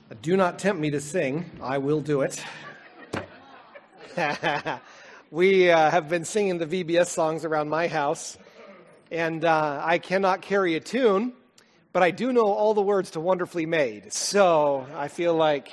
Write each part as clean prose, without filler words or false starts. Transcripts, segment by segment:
Do not tempt me to sing. I will do it. We have been singing the VBS songs around my house, and I cannot carry a tune, but I do know all the words to Wonderfully Made. So I feel like,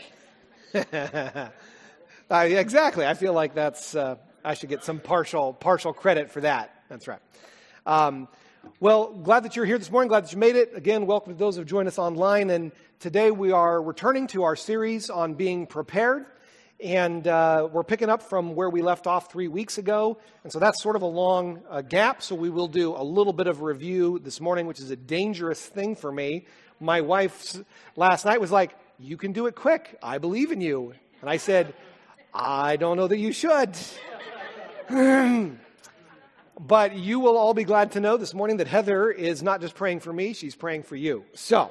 exactly, I feel like that's, I should get some partial credit for that. That's right. Well, glad that you're here this morning. Glad that you made it. Again, welcome to those who have joined us online. And today we are returning to our series on being prepared. And we're picking up from where we left off 3 weeks ago. And so that's sort of a long gap. So we will do a little bit of review this morning, which is a dangerous thing for me. My wife last night was like, "You can do it quick. I believe in you." And I said, "I don't know that you should." But you will all be glad to know this morning that Heather is not just praying for me, she's praying for you. So,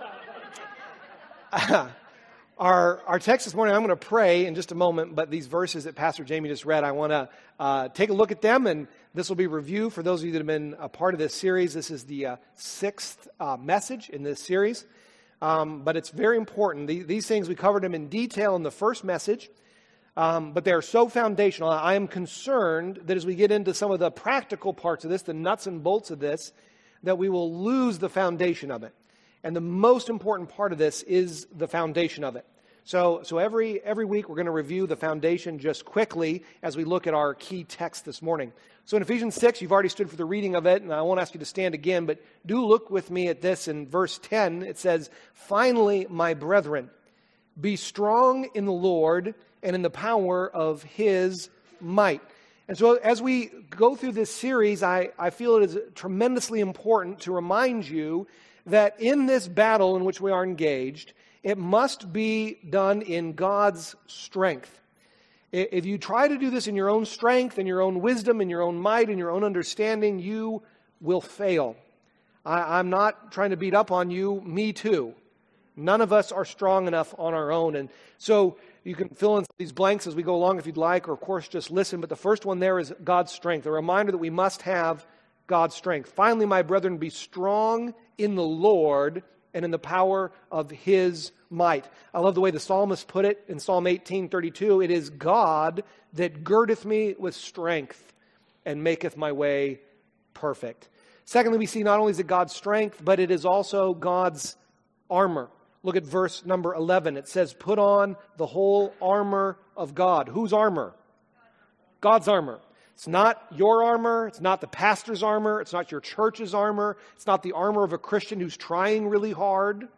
our text this morning, I'm going to pray in just a moment, but these verses that Pastor Jamie just read, I want to take a look at them, and this will be review for those of you that have been a part of this series. This is the sixth message in this series, but it's very important. These things, we covered them in detail in the first message. But they are so foundational. I am concerned that as we get into some of the practical parts of this, the nuts and bolts of this, that we will lose the foundation of it. And the most important part of this is the foundation of it. So every week we're going to review the foundation just quickly as we look at our key text this morning. So in Ephesians 6, you've already stood for the reading of it, and I won't ask you to stand again, but do look with me at this in verse 10. It says, "Finally, my brethren, be strong in the Lord and in the power of His might." And so as we go through this series, I feel it is tremendously important to remind you that in this battle in which we are engaged, it must be done in God's strength. If you try to do this in your own strength, in your own wisdom, in your own might, in your own understanding, you will fail. I'm not trying to beat up on you. Me too. None of us are strong enough on our own. And so you can fill in these blanks as we go along if you'd like, or of course just listen. But the first one there is God's strength, a reminder that we must have God's strength. "Finally, my brethren, be strong in the Lord and in the power of His might." I love the way the psalmist put it in Psalm 18:32. "It is God that girdeth me with strength and maketh my way perfect." Secondly, we see not only is it God's strength, but it is also God's armor. Look at verse number 11. It says, "Put on the whole armor of God." Whose armor? God's armor. It's not your armor. It's not the pastor's armor. It's not your church's armor. It's not the armor of a Christian who's trying really hard.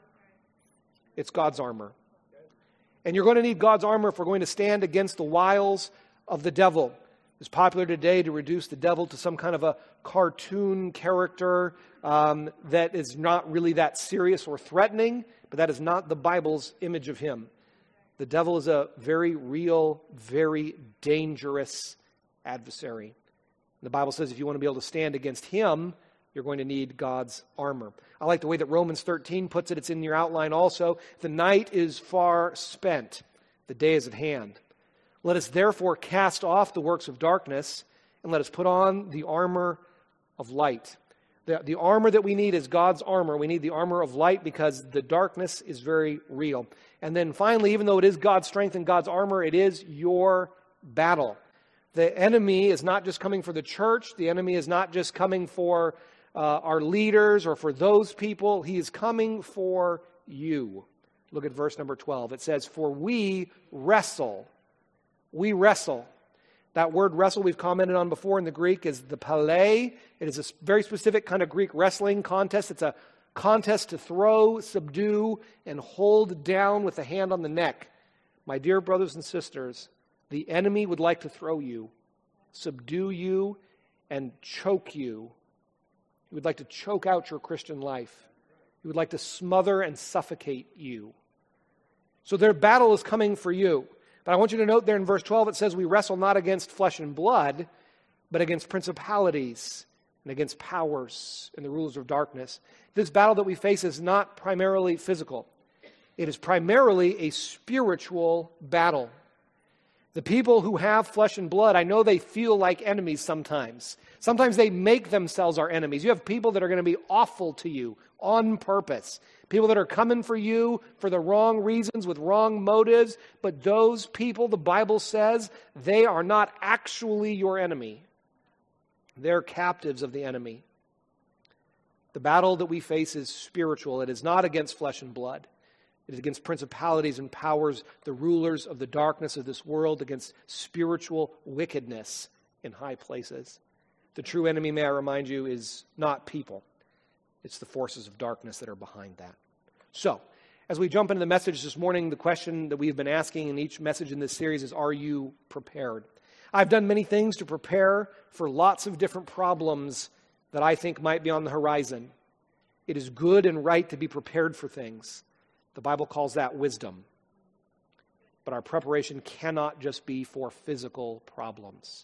It's God's armor. And you're going to need God's armor if we're going to stand against the wiles of the devil. It's popular today to reduce the devil to some kind of a cartoon character that is not really that serious or threatening, but that is not the Bible's image of him. The devil is a very real, very dangerous adversary. The Bible says if you want to be able to stand against him, you're going to need God's armor. I like the way that Romans 13 puts it. It's in your outline also. "The night is far spent. The day is at hand. Let us therefore cast off the works of darkness, and let us put on the armor of light." The armor that we need is God's armor. We need the armor of light because the darkness is very real. And then finally, even though it is God's strength and God's armor, it is your battle. The enemy is not just coming for the church. The enemy is not just coming for our leaders or for those people. He is coming for you. Look at verse number 12. It says, "For we wrestle." We wrestle. That word wrestle we've commented on before in the Greek is the palē. It is a very specific kind of Greek wrestling contest. It's a contest to throw, subdue, and hold down with a hand on the neck. My dear brothers and sisters, the enemy would like to throw you, subdue you, and choke you. He would like to choke out your Christian life. He would like to smother and suffocate you. So their battle is coming for you. But I want you to note there in verse 12, it says we wrestle not against flesh and blood, but against principalities and against powers and the rulers of darkness. This battle that we face is not primarily physical. It is primarily a spiritual battle. The people who have flesh and blood, I know they feel like enemies sometimes. Sometimes they make themselves our enemies. You have people that are going to be awful to you on purpose. People that are coming for you for the wrong reasons, with wrong motives. But those people, the Bible says, they are not actually your enemy. They're captives of the enemy. The battle that we face is spiritual. It is not against flesh and blood. It is against principalities and powers, the rulers of the darkness of this world, against spiritual wickedness in high places. The true enemy, may I remind you, is not people. It's the forces of darkness that are behind that. So, as we jump into the message this morning, the question that we've been asking in each message in this series is, are you prepared? I've done many things to prepare for lots of different problems that I think might be on the horizon. It is good and right to be prepared for things. The Bible calls that wisdom. But our preparation cannot just be for physical problems.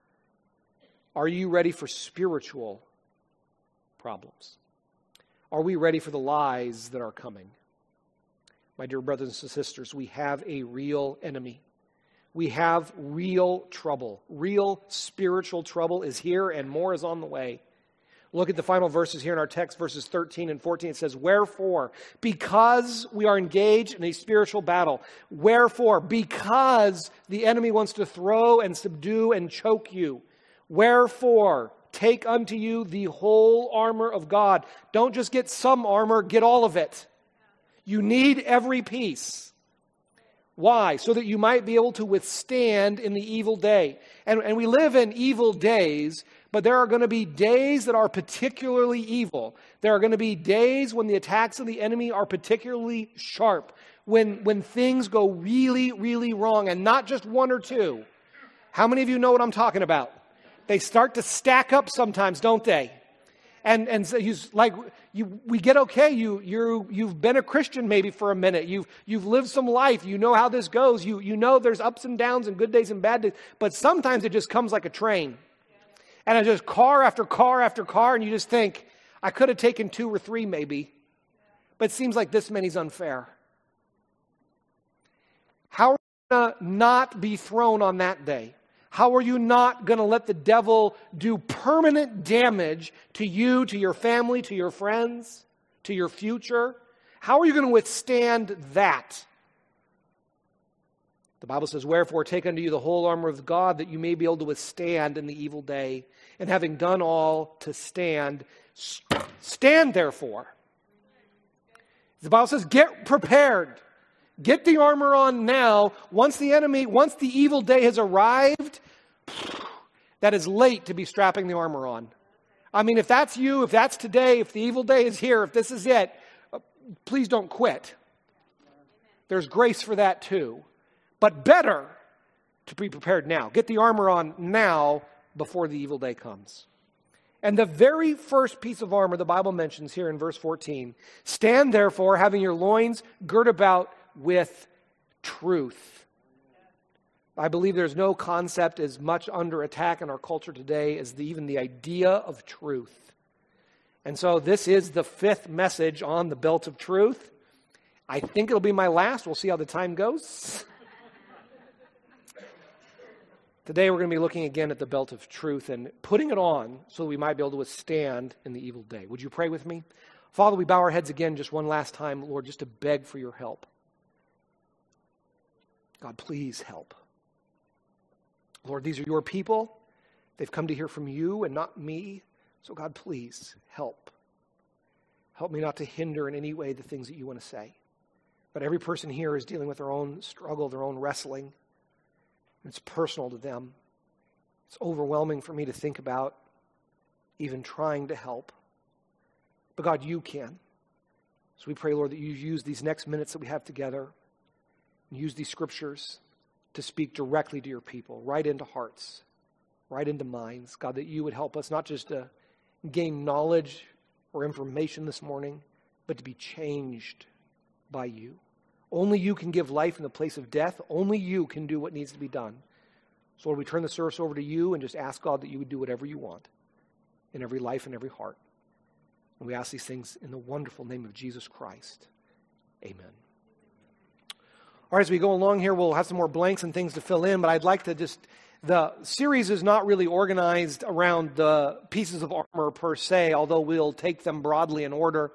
Are you ready for spiritual problems? Are we ready for the lies that are coming? My dear brothers and sisters, we have a real enemy. We have real trouble. Real spiritual trouble is here, and more is on the way. Look at the final verses here in our text, verses 13 and 14. It says, wherefore, because we are engaged in a spiritual battle. Wherefore, because the enemy wants to throw and subdue and choke you. Wherefore, take unto you the whole armor of God. Don't just get some armor, get all of it. You need every piece. Why? So that you might be able to withstand in the evil day. And we live in evil days, but there are going to be days that are particularly evil. There are going to be days when the attacks of the enemy are particularly sharp, when things go really, really wrong, and not just one or two. How many of you know what I'm talking about? They start to stack up sometimes, don't they? And so we get okay. You've been a Christian maybe for a minute. You've lived some life. You know how this goes. You know there's ups and downs and good days and bad days. But sometimes it just comes like a train. And it's just car after car after car, and you just think, I could have taken 2 or 3 maybe. But it seems like this many's unfair. How are you going to not be thrown on that day? How are you not going to let the devil do permanent damage to you, to your family, to your friends, to your future? How are you going to withstand that? The Bible says, wherefore take unto you the whole armor of God, that you may be able to withstand in the evil day. And having done all to stand, stand therefore. The Bible says, get prepared. Get the armor on now. Once the evil day has arrived, that is late to be strapping the armor on. I mean, if that's you, if that's today, if the evil day is here, if this is it, please don't quit. There's grace for that too. But better to be prepared now. Get the armor on now before the evil day comes. And the very first piece of armor the Bible mentions here in verse 14, stand therefore, having your loins girt about with truth. I believe there's no concept as much under attack in our culture today as even the idea of truth. And so this is the 5th message on the belt of truth. I think it'll be my last. We'll see how the time goes. Today we're going to be looking again at the belt of truth and putting it on so that we might be able to withstand in the evil day. Would you pray with me? Father, we bow our heads again just one last time, Lord, just to beg for your help. God, please help. Lord, these are your people. They've come to hear from you and not me. So God, please help. Help me not to hinder in any way the things that you want to say. But every person here is dealing with their own struggle, their own wrestling. It's personal to them. It's overwhelming for me to think about even trying to help. But God, you can. So we pray, Lord, that you use these next minutes that we have together and use these scriptures to speak directly to your people, right into hearts, right into minds. God, that you would help us not just to gain knowledge or information this morning, but to be changed by you. Only you can give life in the place of death. Only you can do what needs to be done. So Lord, we turn the service over to you and just ask, God, that you would do whatever you want in every life and every heart. And we ask these things in the wonderful name of Jesus Christ. Amen. All right, as we go along here, we'll have some more blanks and things to fill in, but I'd like to the series is not really organized around the pieces of armor per se, although we'll take them broadly in order.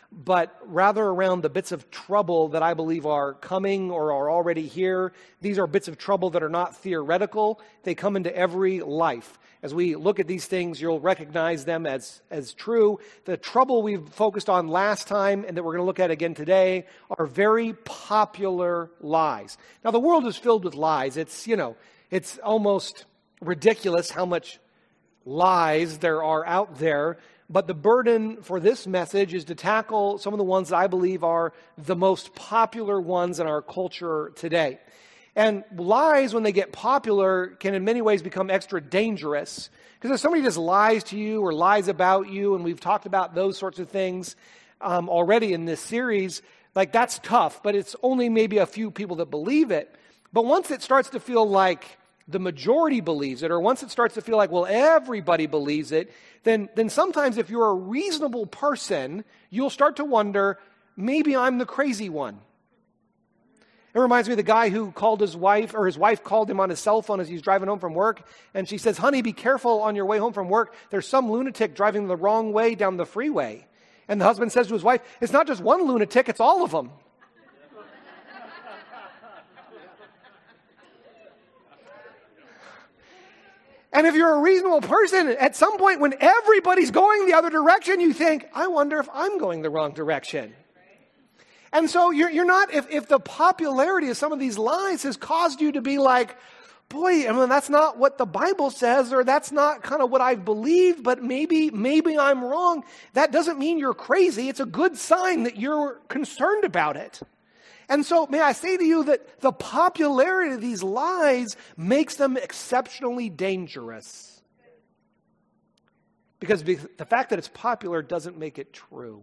but rather around the bits of trouble that I believe are coming or are already here. These are bits of trouble that are not theoretical. They come into every life. As we look at these things, you'll recognize them as true. The trouble we've focused on last time and that we're going to look at again today are very popular lies. Now, the world is filled with lies. It's almost ridiculous how much lies there are out there. But the burden for this message is to tackle some of the ones that I believe are the most popular ones in our culture today. And lies, when they get popular, can in many ways become extra dangerous. Because if somebody just lies to you or lies about you, and we've talked about those sorts of things already in this series, like that's tough, but it's only maybe a few people that believe it. But once it starts to feel like the majority believes it, or once it starts to feel like, well, everybody believes it, then sometimes if you're a reasonable person, you'll start to wonder, maybe I'm the crazy one. It reminds me of the guy who called his wife, or his wife called him on his cell phone as he's driving home from work, and she says, honey, be careful on your way home from work. There's some lunatic driving the wrong way down the freeway. And the husband says to his wife, it's not just one lunatic, it's all of them. And if you're a reasonable person, at some point when everybody's going the other direction, you think, I wonder if I'm going the wrong direction. And so you're not, if the popularity of some of these lies has caused you to be like, boy, I mean, that's not what the Bible says, or that's not kind of what I've believed, but maybe I'm wrong. That doesn't mean you're crazy. It's a good sign that you're concerned about it. And so may I say to you that the popularity of these lies makes them exceptionally dangerous. Because the fact that it's popular doesn't make it true.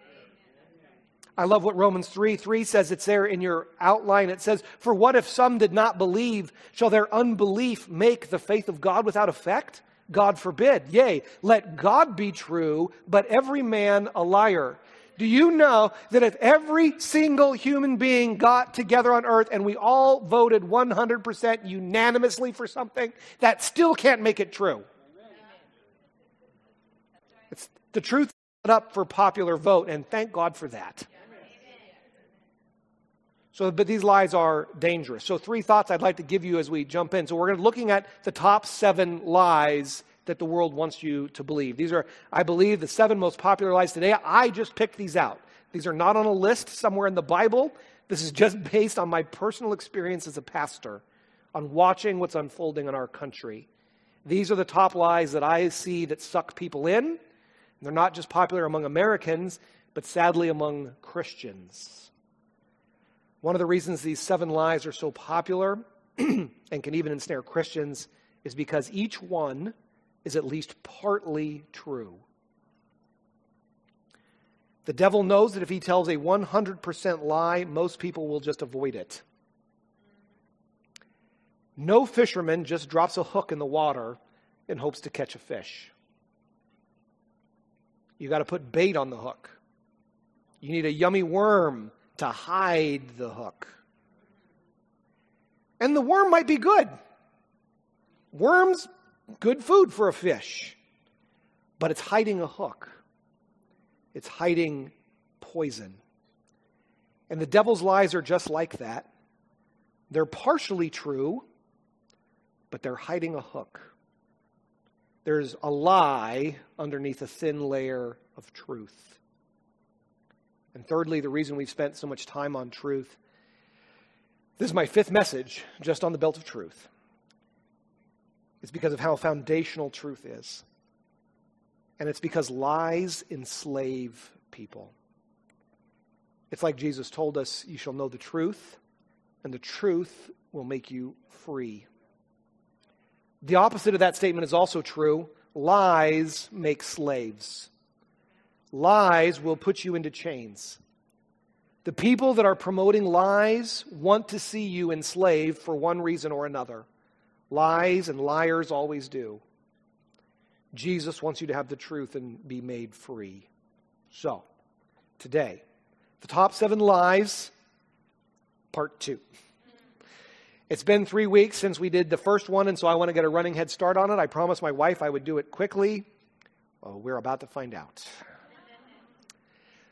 I love what Romans 3:3 says. It's there in your outline. It says, for what if some did not believe? Shall their unbelief make the faith of God without effect? God forbid. Yea, let God be true, but every man a liar. Do you know that if every single human being got together on earth and we all voted 100% unanimously for something, that still can't make it true? It's the truth up for popular vote, and thank God for that. So, but these lies are dangerous. So 3 thoughts I'd like to give you as we jump in. So we're going to be looking at the top 7 lies that the world wants you to believe. These are, I believe, the 7 most popular lies today. I just picked these out. These are not on a list somewhere in the Bible. This is just based on my personal experience as a pastor, on watching what's unfolding in our country. These are the top lies that I see that suck people in. They're not just popular among Americans, but sadly among Christians. One of the reasons these 7 lies are so popular and can even ensnare Christians is because each one is at least partly true. The devil knows that if he tells a 100% lie, most people will just avoid it. No fisherman just drops a hook in the water in hopes to catch a fish. You got to put bait on the hook. You need a yummy worm to hide the hook. And the worm might be good. Worms, good food for a fish. But it's hiding a hook. It's hiding poison. And the devil's lies are just like that. They're partially true, but they're hiding a hook. There's a lie underneath a thin layer of truth. And thirdly, the reason we've spent so much time on truth, this is my 5th message just on the belt of truth. It's because of how foundational truth is. And it's because lies enslave people. It's like Jesus told us, you shall know the truth, and the truth will make you free. The opposite of that statement is also true. Lies make slaves. Lies will put you into chains. The people that are promoting lies want to see you enslaved for one reason or another. Lies and liars always do. Jesus wants you to have the truth and be made free. So, today, the top 7 lies, part 2. It's been 3 weeks since we did the first one, and so I want to get a running head start on it. I promised my wife I would do it quickly. Well, we're about to find out.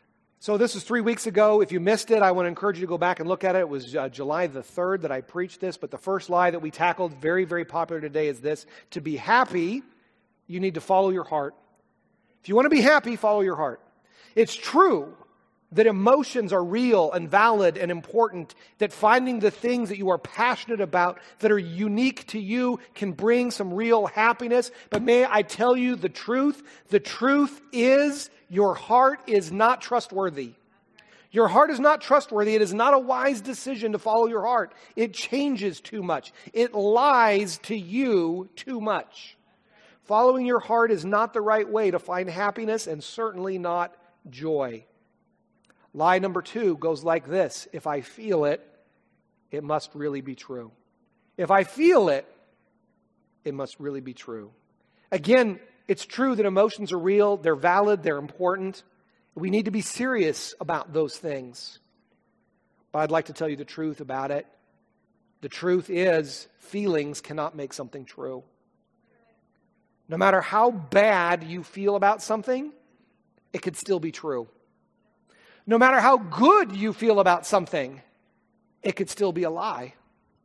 So this was 3 weeks ago. If you missed it, I want to encourage you to go back and look at it. It was July the 3rd that I preached this. But the first lie that we tackled, very, very popular today, is this. To be happy, you need to follow your heart. If you want to be happy, follow your heart. It's true that emotions are real and valid and important, that finding the things that you are passionate about that are unique to you can bring some real happiness. But may I tell you the truth? The truth is your heart is not trustworthy. Your heart is not trustworthy. It is not a wise decision to follow your heart. It changes too much. It lies to you too much. Following your heart is not the right way to find happiness and certainly not joy. Lie number 2 goes like this. If I feel it, it must really be true. If I feel it, it must really be true. Again, it's true that emotions are real, they're valid, they're important. We need to be serious about those things. But I'd like to tell you the truth about it. The truth is, feelings cannot make something true. No matter how bad you feel about something, it could still be true. No matter how good you feel about something, it could still be a lie.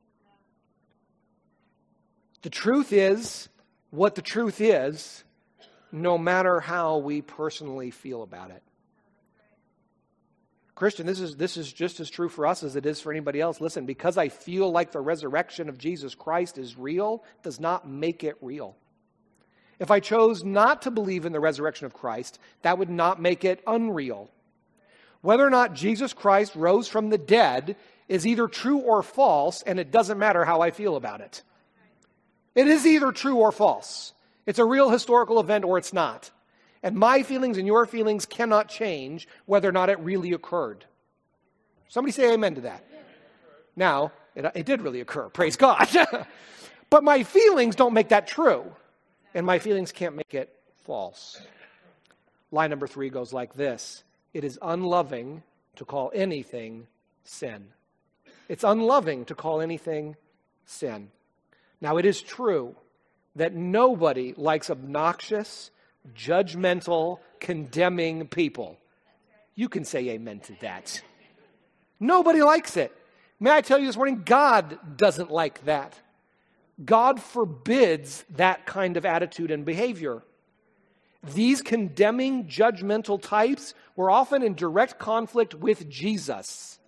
The truth is what the truth is, no matter how we personally feel about it. Christian, this is just as true for us as it is for anybody else. Listen, because I feel like the resurrection of Jesus Christ is real, does not make it real. If I chose not to believe in the resurrection of Christ, that would not make it unreal. Whether or not Jesus Christ rose from the dead is either true or false, and it doesn't matter how I feel about it. It is either true or false. It's a real historical event or it's not. And my feelings and your feelings cannot change whether or not it really occurred. Somebody say amen to that. Now, it did really occur, praise God. But my feelings don't make that true. And my feelings can't make it false. Lie number 3 goes like this. It is unloving to call anything sin. It's unloving to call anything sin. Now, it is true that nobody likes obnoxious, judgmental, condemning people. You can say amen to that. Nobody likes it. May I tell you this morning, God doesn't like that. God forbids that kind of attitude and behavior. These condemning, judgmental types were often in direct conflict with Jesus.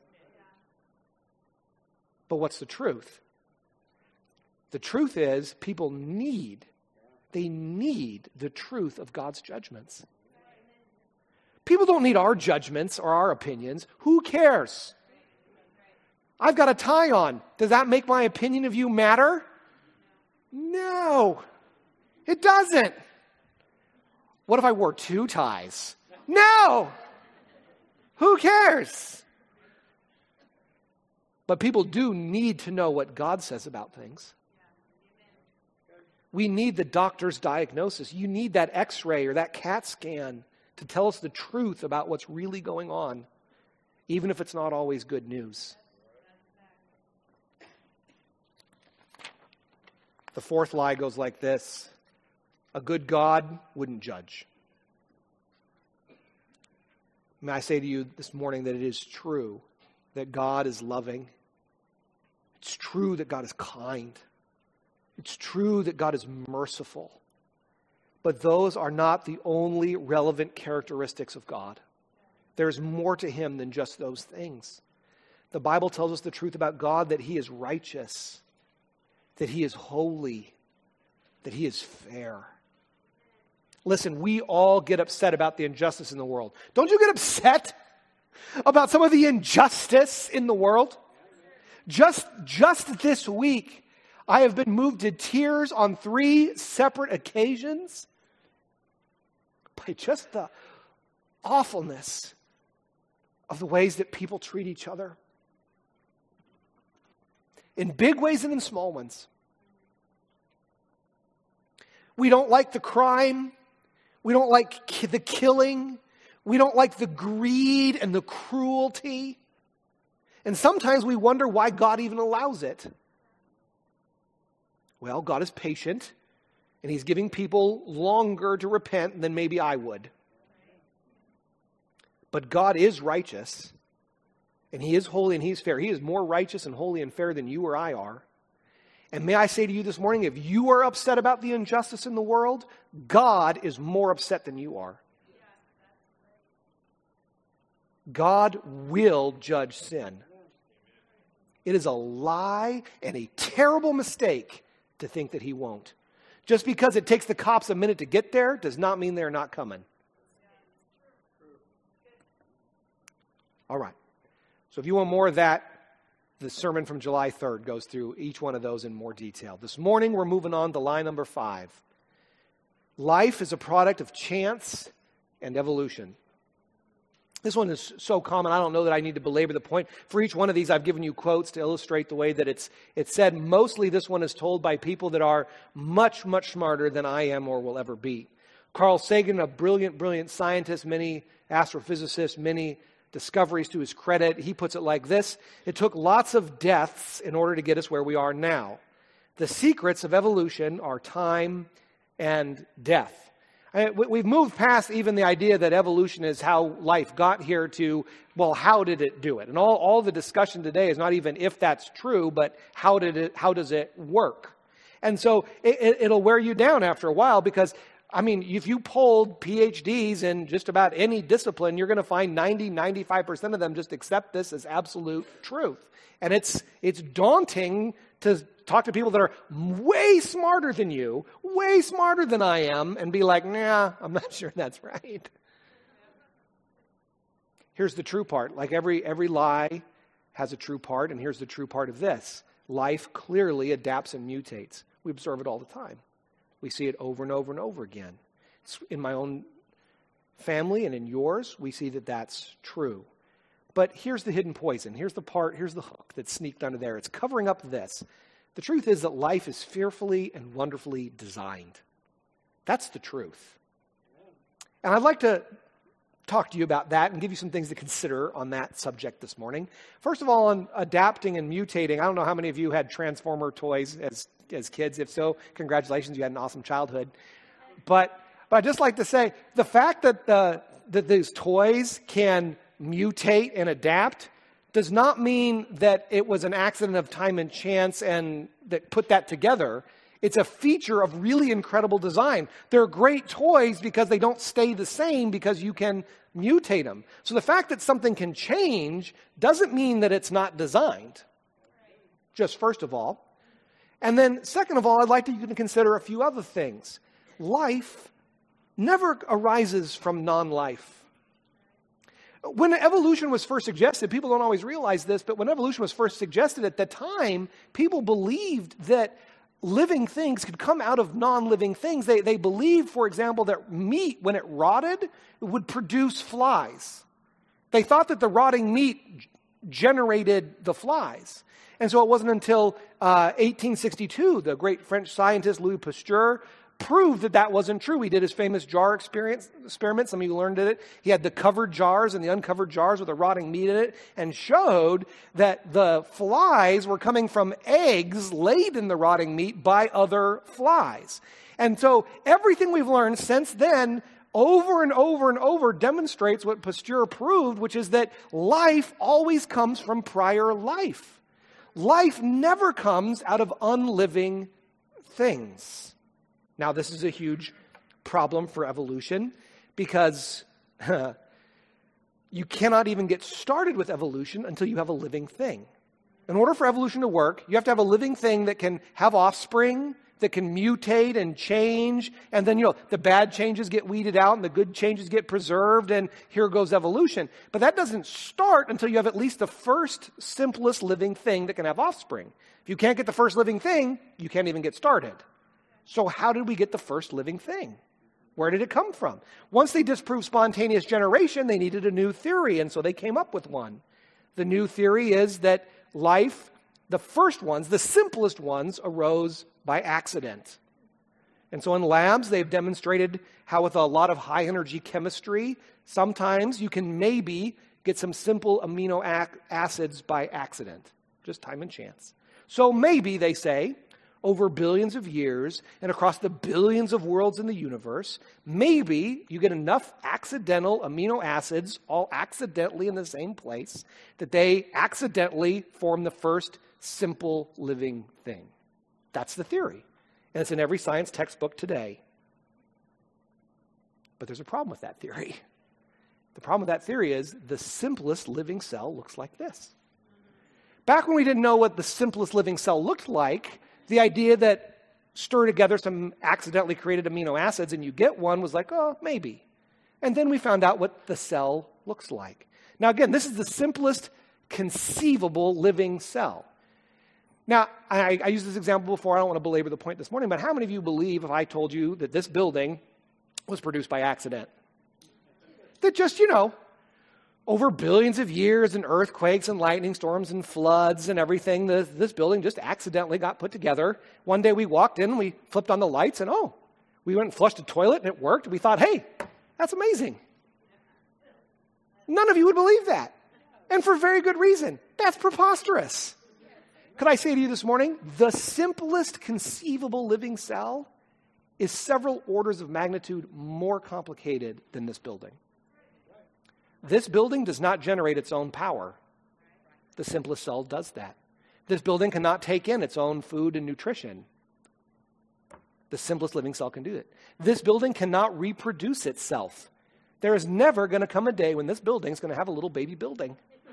But what's the truth? The truth is people need the truth of God's judgments. People don't need our judgments or our opinions. Who cares? I've got a tie on. Does that make my opinion of you matter? No, it doesn't. What if I wore 2 ties? No! Who cares? But people do need to know what God says about things. We need the doctor's diagnosis. You need that X-ray or that CAT scan to tell us the truth about what's really going on, even if it's not always good news. The 4th lie goes like this. A good God wouldn't judge. May I say to you this morning that it is true that God is loving. It's true that God is kind. It's true that God is merciful. But those are not the only relevant characteristics of God. There's more to him than just those things. The Bible tells us the truth about God, that he is righteous, that he is holy, that he is fair. Listen, we all get upset about the injustice in the world. Don't you get upset about some of the injustice in the world? Just this week, I have been moved to tears on 3 separate occasions by just the awfulness of the ways that people treat each other. In big ways and in small ones. We don't like the crime. We don't like the killing. We don't like the greed and the cruelty. And sometimes we wonder why God even allows it. Well, God is patient, and he's giving people longer to repent than maybe I would. But God is righteous, and he is holy and he's fair. He is more righteous and holy and fair than you or I are. And may I say to you this morning, if you are upset about the injustice in the world, God is more upset than you are. God will judge sin. It is a lie and a terrible mistake to think that he won't. Just because it takes the cops a minute to get there does not mean they're not coming. All right. So if you want more of that, the sermon from July 3rd goes through each one of those in more detail. This morning, we're moving on to line number 5. Life is a product of chance and evolution. This one is so common, I don't know that I need to belabor the point. For each one of these, I've given you quotes to illustrate the way that it's said. Mostly this one is told by people that are much, much smarter than I am or will ever be. Carl Sagan, a brilliant, brilliant scientist, many astrophysicists, many discoveries to his credit. He puts it like this: it took lots of deaths in order to get us where we are now. The secrets of evolution are time and death. We've moved past even the idea that evolution is how life got here to, well, how did it do it? And all the discussion today is not even if that's true, but how does it work? And so it'll wear you down after a while because, I mean, if you polled PhDs in just about any discipline, you're going to find 95% of them just accept this as absolute truth. And it's daunting to talk to people that are way smarter than you, way smarter than I am, and be like, nah, I'm not sure that's right. Here's the true part. Like every lie has a true part, and here's the true part of this. Life clearly adapts and mutates. We observe it all the time. We see it over and over and over again. It's in my own family and in yours, we see that that's true. But here's the hidden poison. Here's the hook that's sneaked under there. It's covering up this. The truth is that life is fearfully and wonderfully designed. That's the truth. And I'd like to talk to you about that and give you some things to consider on that subject this morning. First of all, on adapting and mutating. I don't know how many of you had Transformer toys as kids. If so, congratulations, you had an awesome childhood. But I'd just like to say, the fact that these toys can mutate and adapt does not mean that it was an accident of time and chance and that put that together. It's a feature of really incredible design. They're great toys because they don't stay the same because you can mutate them. So the fact that something can change doesn't mean that it's not designed. Just first of all. And then second of all, I'd like you to consider a few other things. Life never arises from non-life. When evolution was first suggested, people don't always realize this, but when evolution was first suggested at the time, people believed that living things could come out of non-living things. They believed, for example, that meat, when it rotted, would produce flies. They thought that the rotting meat generated the flies. And so it wasn't until 1862, the great French scientist Louis Pasteur proved that that wasn't true. He did his famous jar experiment. Some of you learned it. He had the covered jars and the uncovered jars with the rotting meat in it and showed that the flies were coming from eggs laid in the rotting meat by other flies. And so everything we've learned since then over and over and over demonstrates what Pasteur proved, which is that life always comes from prior life. Life never comes out of unliving things. Now, this is a huge problem for evolution because you cannot even get started with evolution until you have a living thing. In order for evolution to work, you have to have a living thing that can have offspring, that can mutate and change, and then, the bad changes get weeded out and the good changes get preserved, and here goes evolution. But that doesn't start until you have at least the first, simplest living thing that can have offspring. If you can't get the first living thing, you can't even get started. So how did we get the first living thing? Where did it come from? Once they disproved spontaneous generation, they needed a new theory, and so they came up with one. The new theory is that life, the first ones, the simplest ones, arose by accident. And so in labs, they've demonstrated how with a lot of high-energy chemistry, sometimes you can maybe get some simple amino acids by accident. Just time and chance. So maybe, they say, over billions of years and across the billions of worlds in the universe, maybe you get enough accidental amino acids all accidentally in the same place that they accidentally form the first simple living thing. That's the theory. And it's in every science textbook today. But there's a problem with that theory. The problem with that theory is the simplest living cell looks like this. Back when we didn't know what the simplest living cell looked like, the idea that stir together some accidentally created amino acids and you get one was like, oh, maybe. And then we found out what the cell looks like. Now, again, this is the simplest conceivable living cell. Now, I used this example before. I don't want to belabor the point this morning, but how many of you believe if I told you that this building was produced by accident? That just, over billions of years and earthquakes and lightning storms and floods and everything, this building just accidentally got put together. One day we walked in, we flipped on the lights, and we went and flushed the toilet and it worked. We thought, hey, that's amazing. None of you would believe that. And for very good reason. That's preposterous. Could I say to you this morning, the simplest conceivable living cell is several orders of magnitude more complicated than this building. This building does not generate its own power. The simplest cell does that. This building cannot take in its own food and nutrition. The simplest living cell can do it. This building cannot reproduce itself. There is never going to come a day when this building is going to have a little baby building.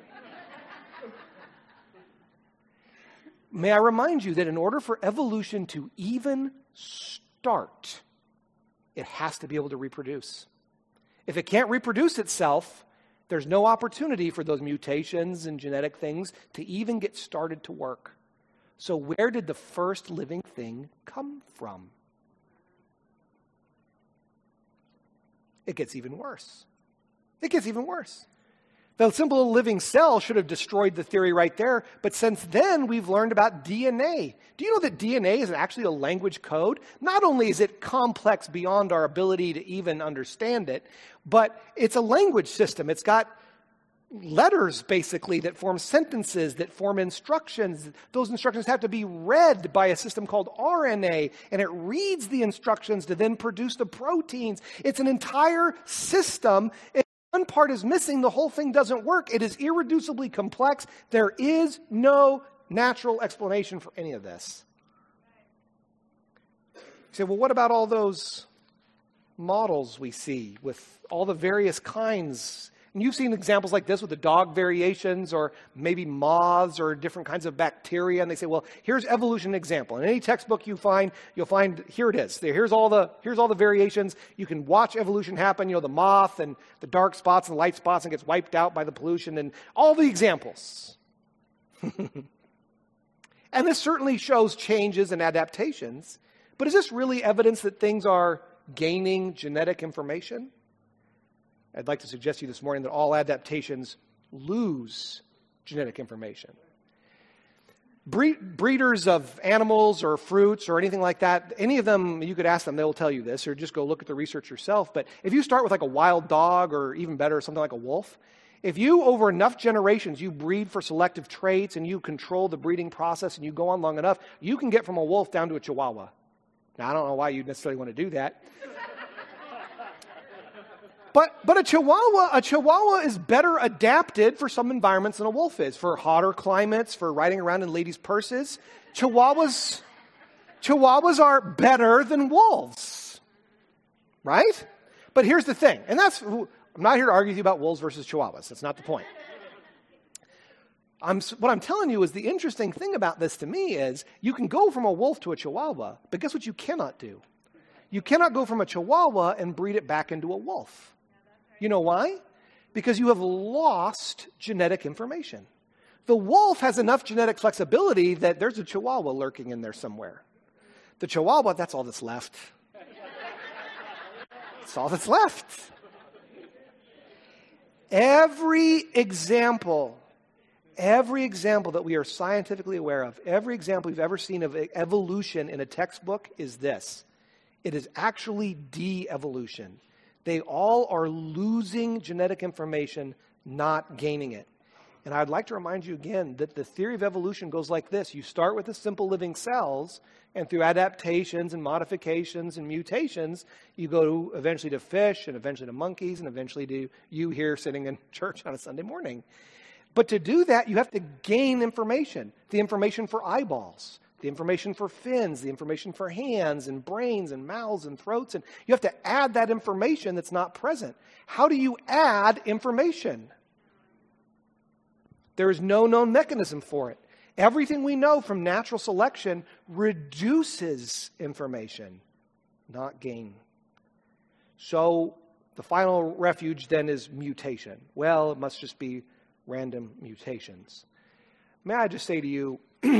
May I remind you that in order for evolution to even start, it has to be able to reproduce. If it can't reproduce itself, there's no opportunity for those mutations and genetic things to even get started to work. So where did the first living thing come from? It gets even worse. It gets even worse. The simple living cell should have destroyed the theory right there, but since then we've learned about DNA. Do you know that DNA is actually a language code? Not only is it complex beyond our ability to even understand it, but it's a language system. It's got letters, basically, that form sentences, that form instructions. Those instructions have to be read by a system called RNA, and it reads the instructions to then produce the proteins. It's an entire system. If one part is missing, the whole thing doesn't work. It is irreducibly complex. There is no natural explanation for any of this. You say, well, what about all those models we see with all the various kinds? And you've seen examples like this with the dog variations or maybe moths or different kinds of bacteria. And they say, well, here's evolution example. In any textbook you find, you'll find, here it is. Here's all the variations. You can watch evolution happen. The moth and the dark spots and light spots and gets wiped out by the pollution and all the examples. And this certainly shows changes and adaptations. But is this really evidence that things are gaining genetic information? I'd like to suggest to you this morning that all adaptations lose genetic information. Breeders of animals or fruits or anything like that, any of them, you could ask them, they will tell you this, or just go look at the research yourself. But if you start with like a wild dog or even better, something like a wolf, if you, over enough generations, you breed for selective traits and you control the breeding process and you go on long enough, you can get from a wolf down to a chihuahua. Now, I don't know why you'd necessarily want to do that. But a chihuahua is better adapted for some environments than a wolf is. For hotter climates, for riding around in ladies' purses, Chihuahuas are better than wolves, right? But here's the thing, and I'm not here to argue with you about wolves versus Chihuahuas. That's not the point. What I'm telling you is the interesting thing about this to me is you can go from a wolf to a Chihuahua, but guess what you cannot do? You cannot go from a Chihuahua and breed it back into a wolf. You know why? Because you have lost genetic information. The wolf has enough genetic flexibility that there's a Chihuahua lurking in there somewhere. The Chihuahua, that's all that's left. That's all that's left. Every example that we are scientifically aware of, every example you've ever seen of evolution in a textbook is this. It is actually de-evolution. They all are losing genetic information, not gaining it. And I'd like to remind you again that the theory of evolution goes like this. You start with the simple living cells, and through adaptations and modifications and mutations, you go eventually to fish, and eventually to monkeys, and eventually to you here sitting in church on a Sunday morning. But to do that, you have to gain information. The information for eyeballs, the information for fins, the information for hands and brains and mouths and throats. And you have to add that information that's not present. How do you add information? There is no known mechanism for it. Everything we know from natural selection reduces information, not gain. So the final refuge then is mutation. Well, it must just be random mutations. May I just say to you,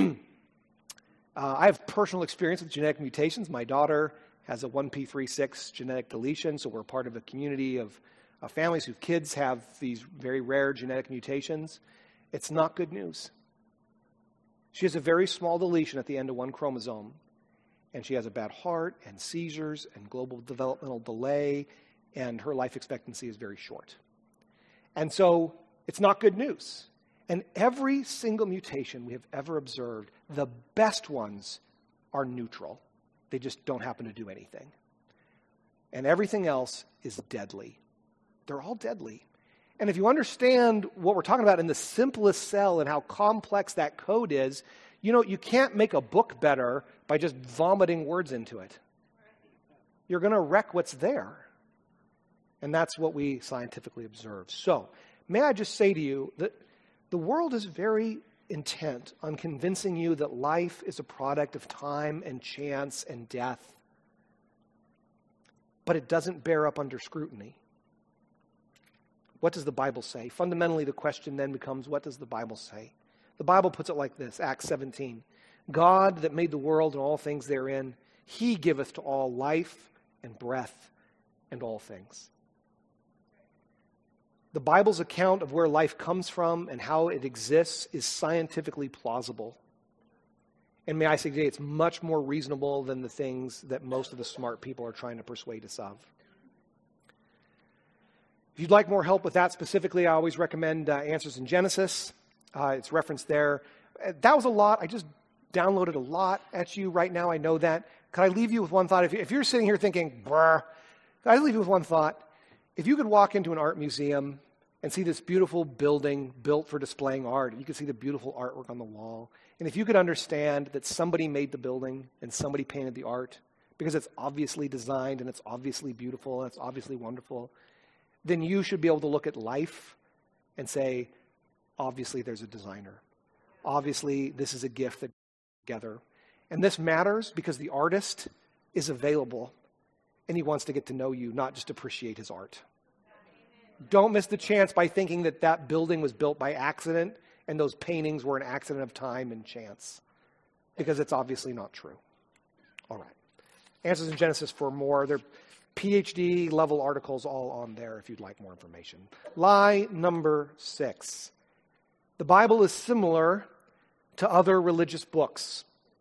I have personal experience with genetic mutations. My daughter has a 1p36 genetic deletion, so we're part of a community of families whose kids have these very rare genetic mutations. It's not good news. She has a very small deletion at the end of one chromosome, and she has a bad heart and seizures and global developmental delay, and her life expectancy is very short. And so it's not good news. And every single mutation we have ever observed, the best ones are neutral. They just don't happen to do anything. And everything else is deadly. They're all deadly. And if you understand what we're talking about in the simplest cell and how complex that code is, you can't make a book better by just vomiting words into it. You're going to wreck what's there. And that's what we scientifically observe. So, may I just say to you that the world is very intent on convincing you that life is a product of time and chance and death. But it doesn't bear up under scrutiny. What does the Bible say? Fundamentally, the question then becomes, what does the Bible say? The Bible puts it like this, Acts 17. God that made the world and all things therein, he giveth to all life and breath and all things. The Bible's account of where life comes from and how it exists is scientifically plausible. And may I say today, it's much more reasonable than the things that most of the smart people are trying to persuade us of. If you'd like more help with that specifically, I always recommend Answers in Genesis. It's referenced there. That was a lot. I just downloaded a lot at you right now. I know that. Could I leave you with one thought? If you're sitting here thinking, brr, could I leave you with one thought? If you could walk into an art museum and see this beautiful building built for displaying art, you could see the beautiful artwork on the wall, and if you could understand that somebody made the building and somebody painted the art because it's obviously designed and it's obviously beautiful and it's obviously wonderful, then you should be able to look at life and say, obviously there's a designer. Obviously this is a gift that together. And this matters because the artist is available and he wants to get to know you, not just appreciate his art. Don't miss the chance by thinking that that building was built by accident and those paintings were an accident of time and chance, because it's obviously not true. All right. Answers in Genesis for more. They're PhD level articles all on there if you'd like more information. Lie number 6. The Bible is similar to other religious books.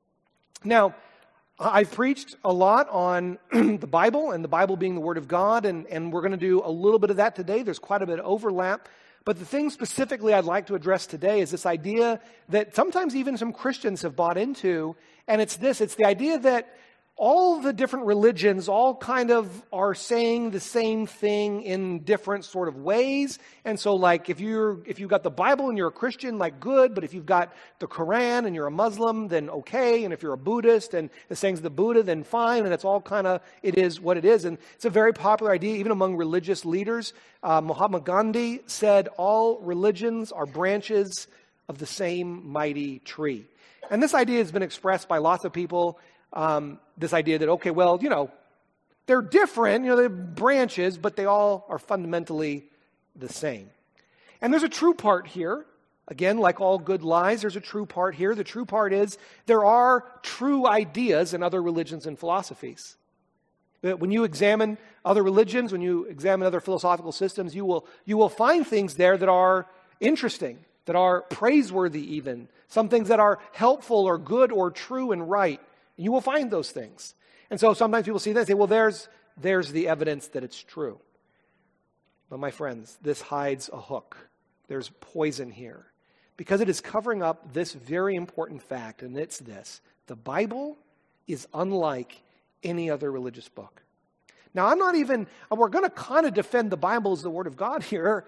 Now, I've preached a lot on the Bible and the Bible being the Word of God, and we're going to do a little bit of that today. There's quite a bit of overlap. But the thing specifically I'd like to address today is this idea that sometimes even some Christians have bought into, and it's this. It's the idea that all the different religions all kind of are saying the same thing in different sort of ways. And so like if you've got the Bible and you're a Christian, like good, but if you've got the Quran and you're a Muslim, then okay. And if you're a Buddhist and the sayings of the Buddha, then fine. And it's all kind of, it is what it is. And it's a very popular idea even among religious leaders. Mahatma Gandhi said all religions are branches of the same mighty tree. And this idea has been expressed by lots of people. This idea that, okay, well, they're different, they're branches, but they all are fundamentally the same. And there's a true part here. Again, like all good lies, there's a true part here. The true part is there are true ideas in other religions and philosophies. When you examine other religions, when you examine other philosophical systems, you will find things there that are interesting, that are praiseworthy even, some things that are helpful or good or true and right. You will find those things. And so sometimes people see that and say, well, there's the evidence that it's true. But my friends, this hides a hook. There's poison here. because it is covering up this very important fact, and it's this: the Bible is unlike any other religious book. Now, we're going to kind of defend the Bible as the Word of God here,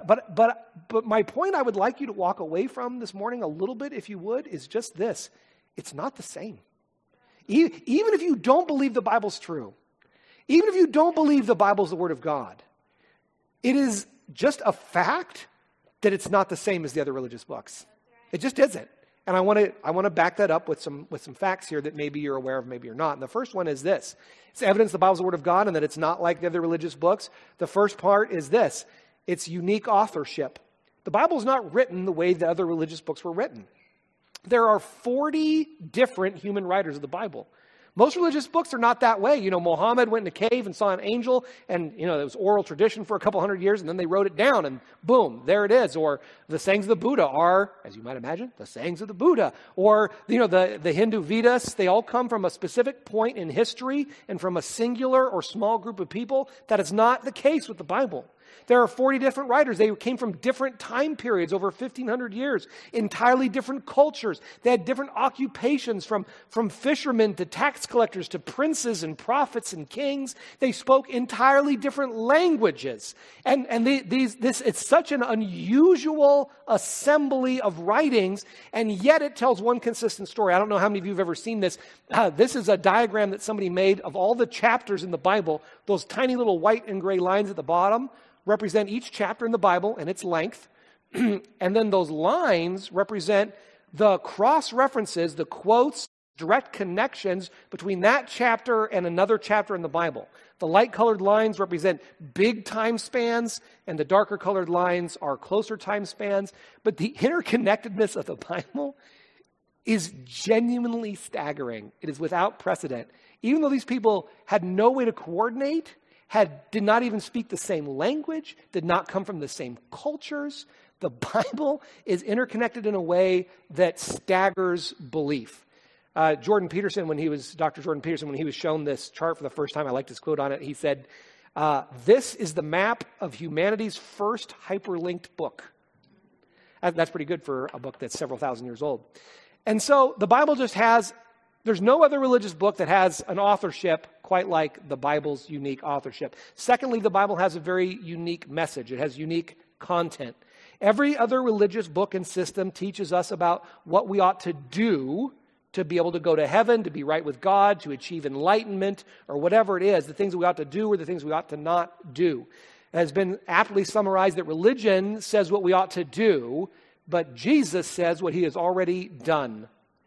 but my point I would like you to walk away from this morning a little bit, if you would, is just this: it's not the same. Even if you don't believe the Bible's true, even if you don't believe the Bible's the Word of God, it is just a fact that it's not the same as the other religious books. It just isn't. And I want to back that up with some facts here that maybe you're aware of, maybe you're not. And the first one is this: it's evidence the Bible's the Word of God and that it's not like the other religious books. The first part is this: it's unique authorship. The Bible's not written the way the other religious books were written. There are 40 different human writers of the Bible. Most religious books are not that way. Muhammad went in a cave and saw an angel, and, it was oral tradition for a couple hundred years, and then they wrote it down, and boom, there it is. Or the sayings of the Buddha are, as you might imagine, the sayings of the Buddha. Or, the Hindu Vedas, they all come from a specific point in history and from a singular or small group of people. That is not the case with the Bible. There are 40 different writers. They came from different time periods, over 1,500 years, entirely different cultures. They had different occupations, from fishermen to tax collectors to princes and prophets and kings. They spoke entirely different languages. And it's such an unusual assembly of writings, and yet it tells one consistent story. I don't know how many of you have ever seen this. This is a diagram that somebody made of all the chapters in the Bible. Those tiny little white and gray lines at the bottom represent each chapter in the Bible and its length. And then those lines represent the cross-references, the quotes, direct connections between that chapter and another chapter in the Bible. The light-colored lines represent big time spans, and the darker-colored lines are closer time spans. But the interconnectedness of the Bible is genuinely staggering. It is without precedent. Even though these people had no way to coordinate, did not even speak the same language, did not come from the same cultures, the Bible is interconnected in a way that staggers belief. Dr. Jordan Peterson, when he was shown this chart for the first time, I liked his quote on it. He said, "This is the map of humanity's first hyperlinked book." That's pretty good for a book that's several thousand years old. And so the Bible there's no other religious book that has an authorship quite like the Bible's unique authorship. Secondly, the Bible has a very unique message. It has unique content. Every other religious book and system teaches us about what we ought to do to be able to go to heaven, to be right with God, to achieve enlightenment, or whatever it is, the things we ought to do or the things we ought to not do. It has been aptly summarized that religion says what we ought to do, but Jesus says what he has already done.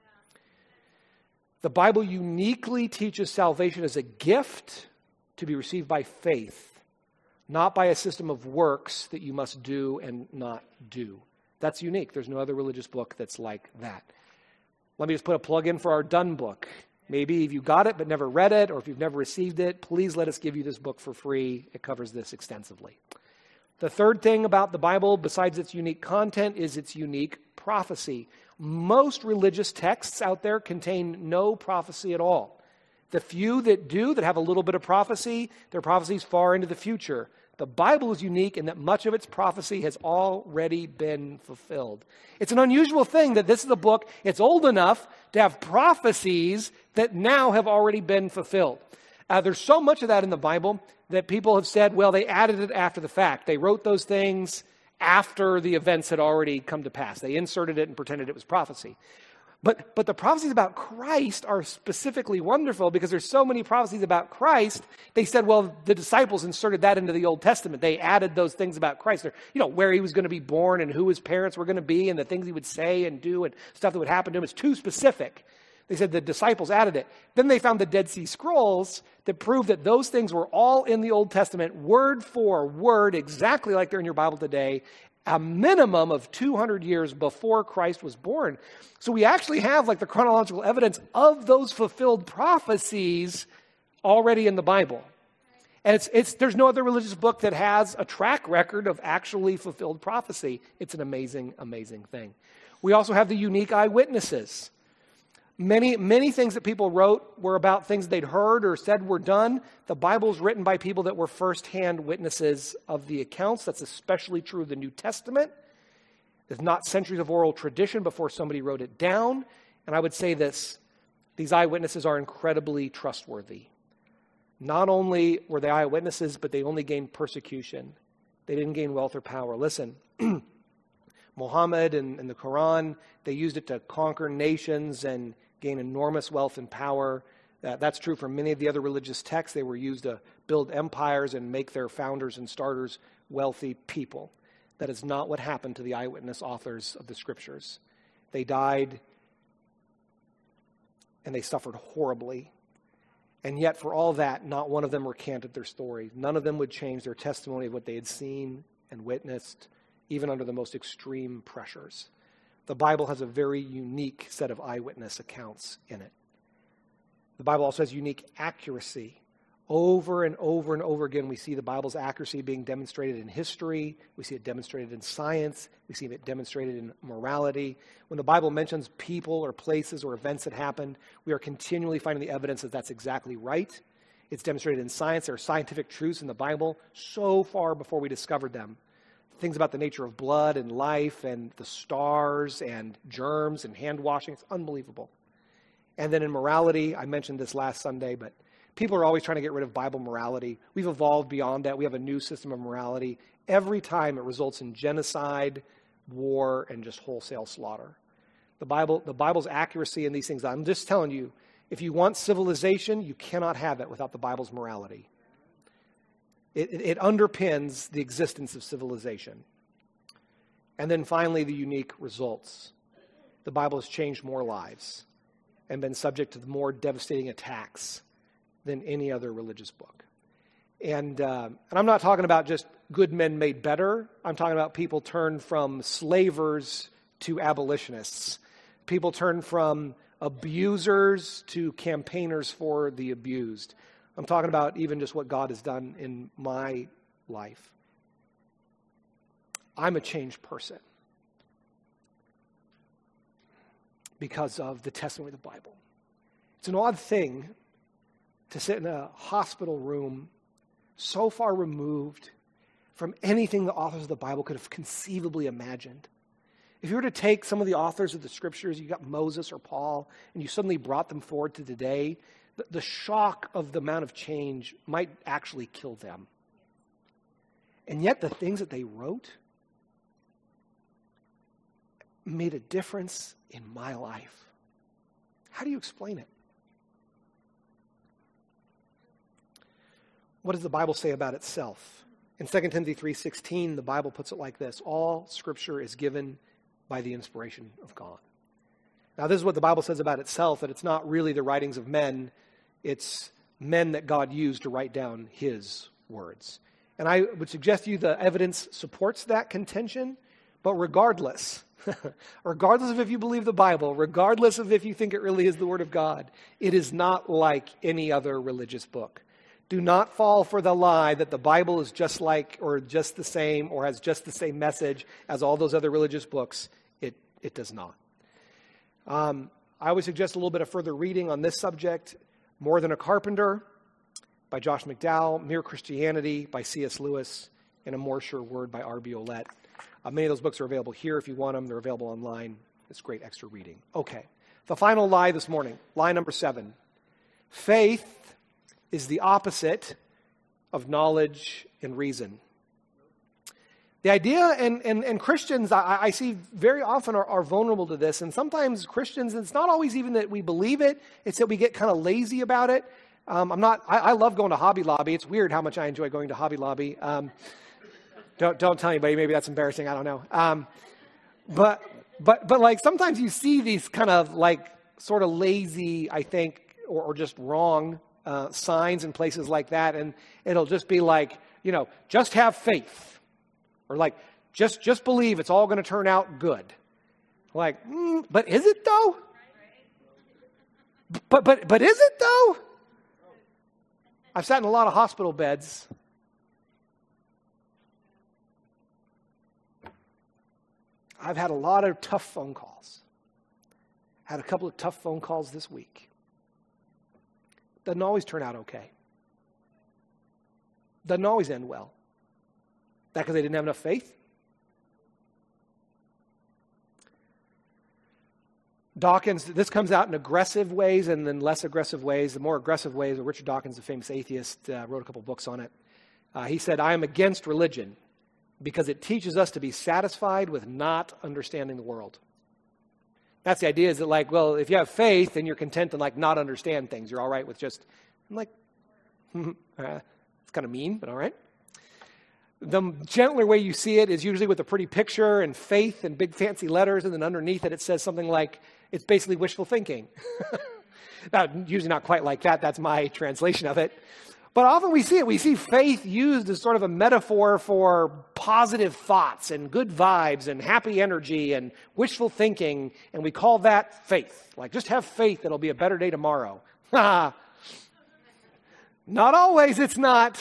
The Bible uniquely teaches salvation as a gift to be received by faith, not by a system of works that you must do and not do. That's unique. There's no other religious book that's like that. Let me just put a plug in for our Done book. Maybe if you got it but never read it, or if you've never received it, please let us give you this book for free. It covers this extensively. The third thing about the Bible, besides its unique content, is its unique prophecy. Most religious texts out there contain no prophecy at all. The few that do, that have a little bit of prophecy, their prophecies far into the future. The Bible is unique in that much of its prophecy has already been fulfilled. It's an unusual thing that this is a book, it's old enough to have prophecies that now have already been fulfilled. There's so much of that in the Bible that people have said, well, they added it after the fact. They wrote those things after the events had already come to pass. They inserted it and pretended it was prophecy. But the prophecies about Christ are specifically wonderful because there's so many prophecies about Christ. They said, well, the disciples inserted that into the Old Testament. They added those things about Christ. Where he was going to be born and who his parents were going to be and the things he would say and do and stuff that would happen to him. It's too specific. They said the disciples added it. Then they found the Dead Sea Scrolls that proved that those things were all in the Old Testament, word for word, exactly like they're in your Bible today, a minimum of 200 years before Christ was born. So we actually have the chronological evidence of those fulfilled prophecies already in the Bible. And there's no other religious book that has a track record of actually fulfilled prophecy. It's an amazing, amazing thing. We also have the unique eyewitnesses. Many things that people wrote were about things they'd heard or said were done. The Bible's written by people that were firsthand witnesses of the accounts. That's especially true of the New Testament. There's not centuries of oral tradition before somebody wrote it down. And I would say this, these eyewitnesses are incredibly trustworthy. Not only were they eyewitnesses, but they only gained persecution. They didn't gain wealth or power. Listen, Muhammad and the Quran, they used it to conquer nations and gain enormous wealth and power. That's true for many of the other religious texts. They were used to build empires and make their founders and starters wealthy people. That is not what happened to the eyewitness authors of the scriptures. They died and they suffered horribly. And yet for all that, not one of them recanted their story. None of them would change their testimony of what they had seen and witnessed, even under the most extreme pressures. The Bible has a very unique set of eyewitness accounts in it. The Bible also has unique accuracy. Over and over and over again, we see the Bible's accuracy being demonstrated in history. We see it demonstrated in science. We see it demonstrated in morality. When the Bible mentions people or places or events that happened, we are continually finding the evidence that that's exactly right. It's demonstrated in science. There are scientific truths in the Bible so far before we discovered them. Things about the nature of blood and life and the stars and germs and hand washing. It's unbelievable. And then in morality, I mentioned this last Sunday, but people are always trying to get rid of Bible morality. We've evolved beyond that. We have a new system of morality. Every time it results in genocide, war, and just wholesale slaughter. The Bible's accuracy in these things, I'm just telling you, if you want civilization, you cannot have it without the Bible's morality. It underpins the existence of civilization. And then finally, the unique results. The Bible has changed more lives and been subject to the more devastating attacks than any other religious book. And I'm not talking about just good men made better. I'm talking about people turned from slavers to abolitionists. People turned from abusers to campaigners for the abused. I'm talking about even just what God has done in my life. I'm a changed person because of the testimony of the Bible. It's an odd thing to sit in a hospital room so far removed from anything the authors of the Bible could have conceivably imagined. If you were to take some of the authors of the scriptures, you got Moses or Paul, and you suddenly brought them forward to today, the shock of the amount of change might actually kill them. And yet the things that they wrote made a difference in my life. How do you explain it? What does the Bible say about itself? In 2 Timothy 3:16, the Bible puts it like this: all Scripture is given by the inspiration of God. Now, this is what the Bible says about itself, that it's not really the writings of men, it's men that God used to write down His words. And I would suggest to you the evidence supports that contention, but regardless of if you believe the Bible, regardless of if you think it really is the Word of God, it is not like any other religious book. Do not fall for the lie that the Bible is just like or just the same or has just the same message as all those other religious books. It does not. I would suggest a little bit of further reading on this subject. More Than a Carpenter by Josh McDowell, Mere Christianity by C.S. Lewis, and A More Sure Word by R.B. Olette. Many of those books are available here if you want them. They're available online. It's great extra reading. Okay, the final lie this morning, lie number 7. Faith is the opposite of knowledge and reason. The idea, and Christians, I see very often are vulnerable to this, and sometimes Christians, it's not always even that we believe it, it's that we get kind of lazy about it. I love going to Hobby Lobby. It's weird how much I enjoy going to Hobby Lobby. Don't tell anybody, maybe that's embarrassing, I don't know. But like sometimes you see these kind of like sort of lazy, I think, or just wrong signs in places like that, and it'll just be like, just have faith. Or like, just believe it's all going to turn out good. Like, but is it though? But is it though? I've sat in a lot of hospital beds. I've had a lot of tough phone calls. Had a couple of tough phone calls this week. Doesn't always turn out okay. Doesn't always end well. That because they didn't have enough faith? Dawkins, this comes out in aggressive ways and then less aggressive ways. The more aggressive ways, Richard Dawkins, the famous atheist, wrote a couple books on it. He said, I am against religion because it teaches us to be satisfied with not understanding the world. That's the idea, is that like, well, if you have faith, then you're content to like not understand things. You're all right with just, I'm like, it's kind of mean, but all right. The gentler way you see it is usually with a pretty picture and faith and big fancy letters, and then underneath it says something like, it's basically wishful thinking. Usually not quite like that. That's my translation of it. But often we see it. We see faith used as sort of a metaphor for positive thoughts and good vibes and happy energy and wishful thinking, and we call that faith. Like, just have faith, it'll be a better day tomorrow. Not always, it's not.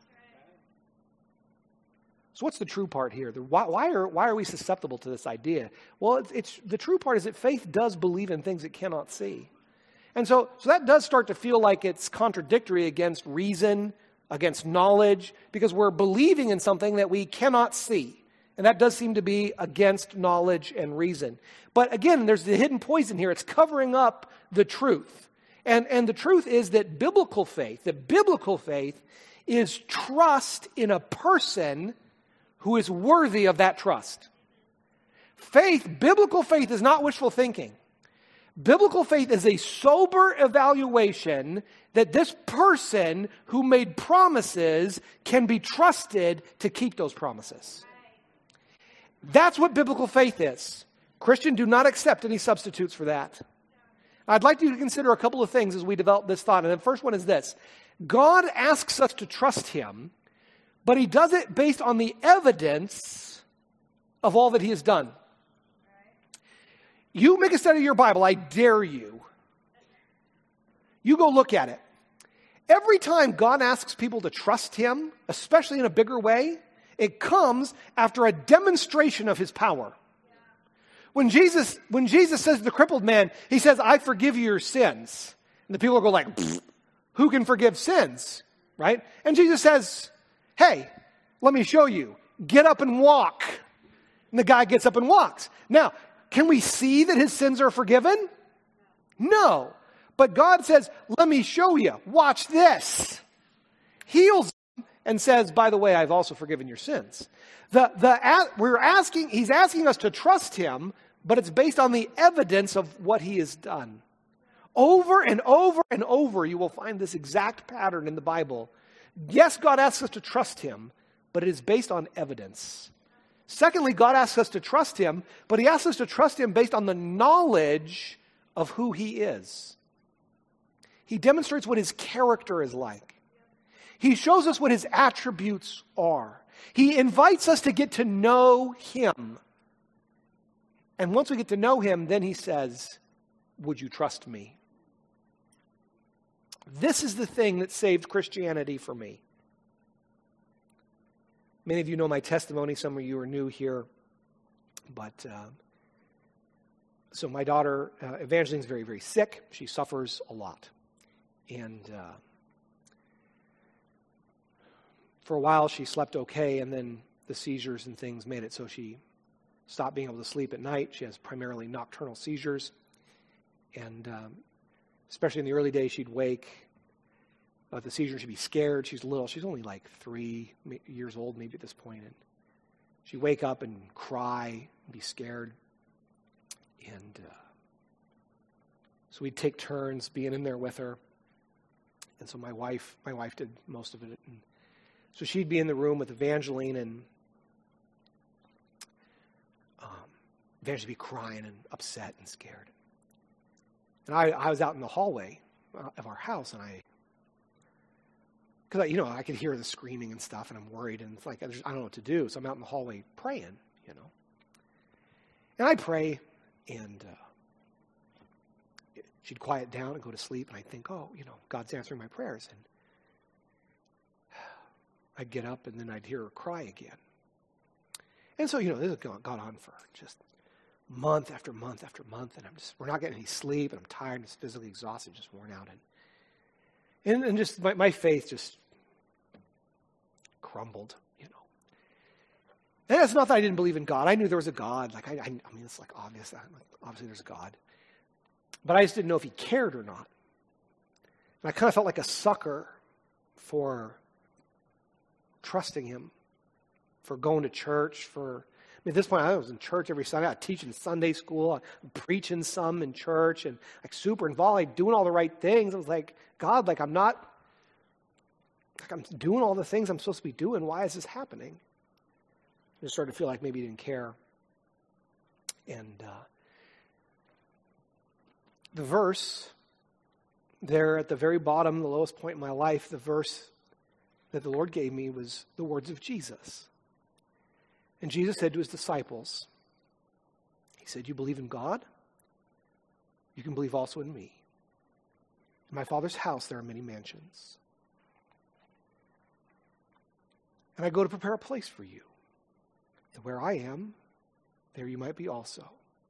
So what's the true part here? Why are we susceptible to this idea? Well, it's the true part is that faith does believe in things it cannot see. And so that does start to feel like it's contradictory against reason, against knowledge, because we're believing in something that we cannot see. And that does seem to be against knowledge and reason. But again, there's the hidden poison here. It's covering up the truth. And the truth is that biblical faith is trust in a person who is worthy of that trust. Biblical faith is not wishful thinking. Biblical faith is a sober evaluation that this person who made promises can be trusted to keep those promises. That's what biblical faith is. Christian, do not accept any substitutes for that. I'd like you to consider a couple of things as we develop this thought. And the first one is this. God asks us to trust him, but he does it based on the evidence of all that he has done. You make a study of your Bible, I dare you. You go look at it. Every time God asks people to trust him, especially in a bigger way, it comes after a demonstration of his power. When Jesus says to the crippled man, he says, I forgive you your sins. And the people go like, who can forgive sins? Right? And Jesus says, hey, let me show you. Get up and walk. And the guy gets up and walks. Now, can we see that his sins are forgiven? No. But God says, let me show you. Watch this. Heals him and says, by the way, I've also forgiven your sins. He's asking us to trust him, but it's based on the evidence of what he has done. Over and over and over, you will find this exact pattern in the Bible. Yes, God asks us to trust him, but it is based on evidence. Secondly, God asks us to trust him, but he asks us to trust him based on the knowledge of who he is. He demonstrates what his character is like. He shows us what his attributes are. He invites us to get to know him. And once we get to know him, then he says, would you trust me? This is the thing that saved Christianity for me. Many of you know my testimony. Some of you are new here. But so my daughter, Evangeline, is very, very sick. She suffers a lot. And for a while, she slept okay. And then the seizures and things made it so she stopped being able to sleep at night. She has primarily nocturnal seizures. And especially in the early days, she'd wake. The seizure, she'd be scared. She's little. She's only like 3 years old maybe at this point. And she'd wake up and cry and be scared. And so we'd take turns being in there with her. And so my wife did most of it. And so she'd be in the room with Evangeline, and Evangeline would be crying and upset and scared. And I was out in the hallway of our house, and because I could hear the screaming and stuff, and I'm worried, and it's like I don't know what to do, so I'm out in the hallway praying, And I pray, and she'd quiet down and go to sleep, and I'd think, God's answering my prayers, and I'd get up, and then I'd hear her cry again. And so, this has gone on for just month after month after month, and we're not getting any sleep, and I'm tired, and just physically exhausted, just worn out, and just my faith just crumbled, And it's not that I didn't believe in God. I knew there was a God. I mean, it's like obvious. Obviously there's a God. But I just didn't know if he cared or not. And I kind of felt like a sucker for trusting him, for going to church, at this point I was in church every Sunday. I teach in Sunday school, I'm preaching some in church, and like super involved, doing all the right things. I was like, God, like I'm doing all the things I'm supposed to be doing. Why is this happening? I just started to feel like maybe he didn't care. And the verse there at the very bottom, the lowest point in my life, the verse that the Lord gave me was the words of Jesus. And Jesus said to his disciples, he said, you believe in God? You can believe also in me. In my Father's house there are many mansions. And I go to prepare a place for you. And where I am, there you might be also.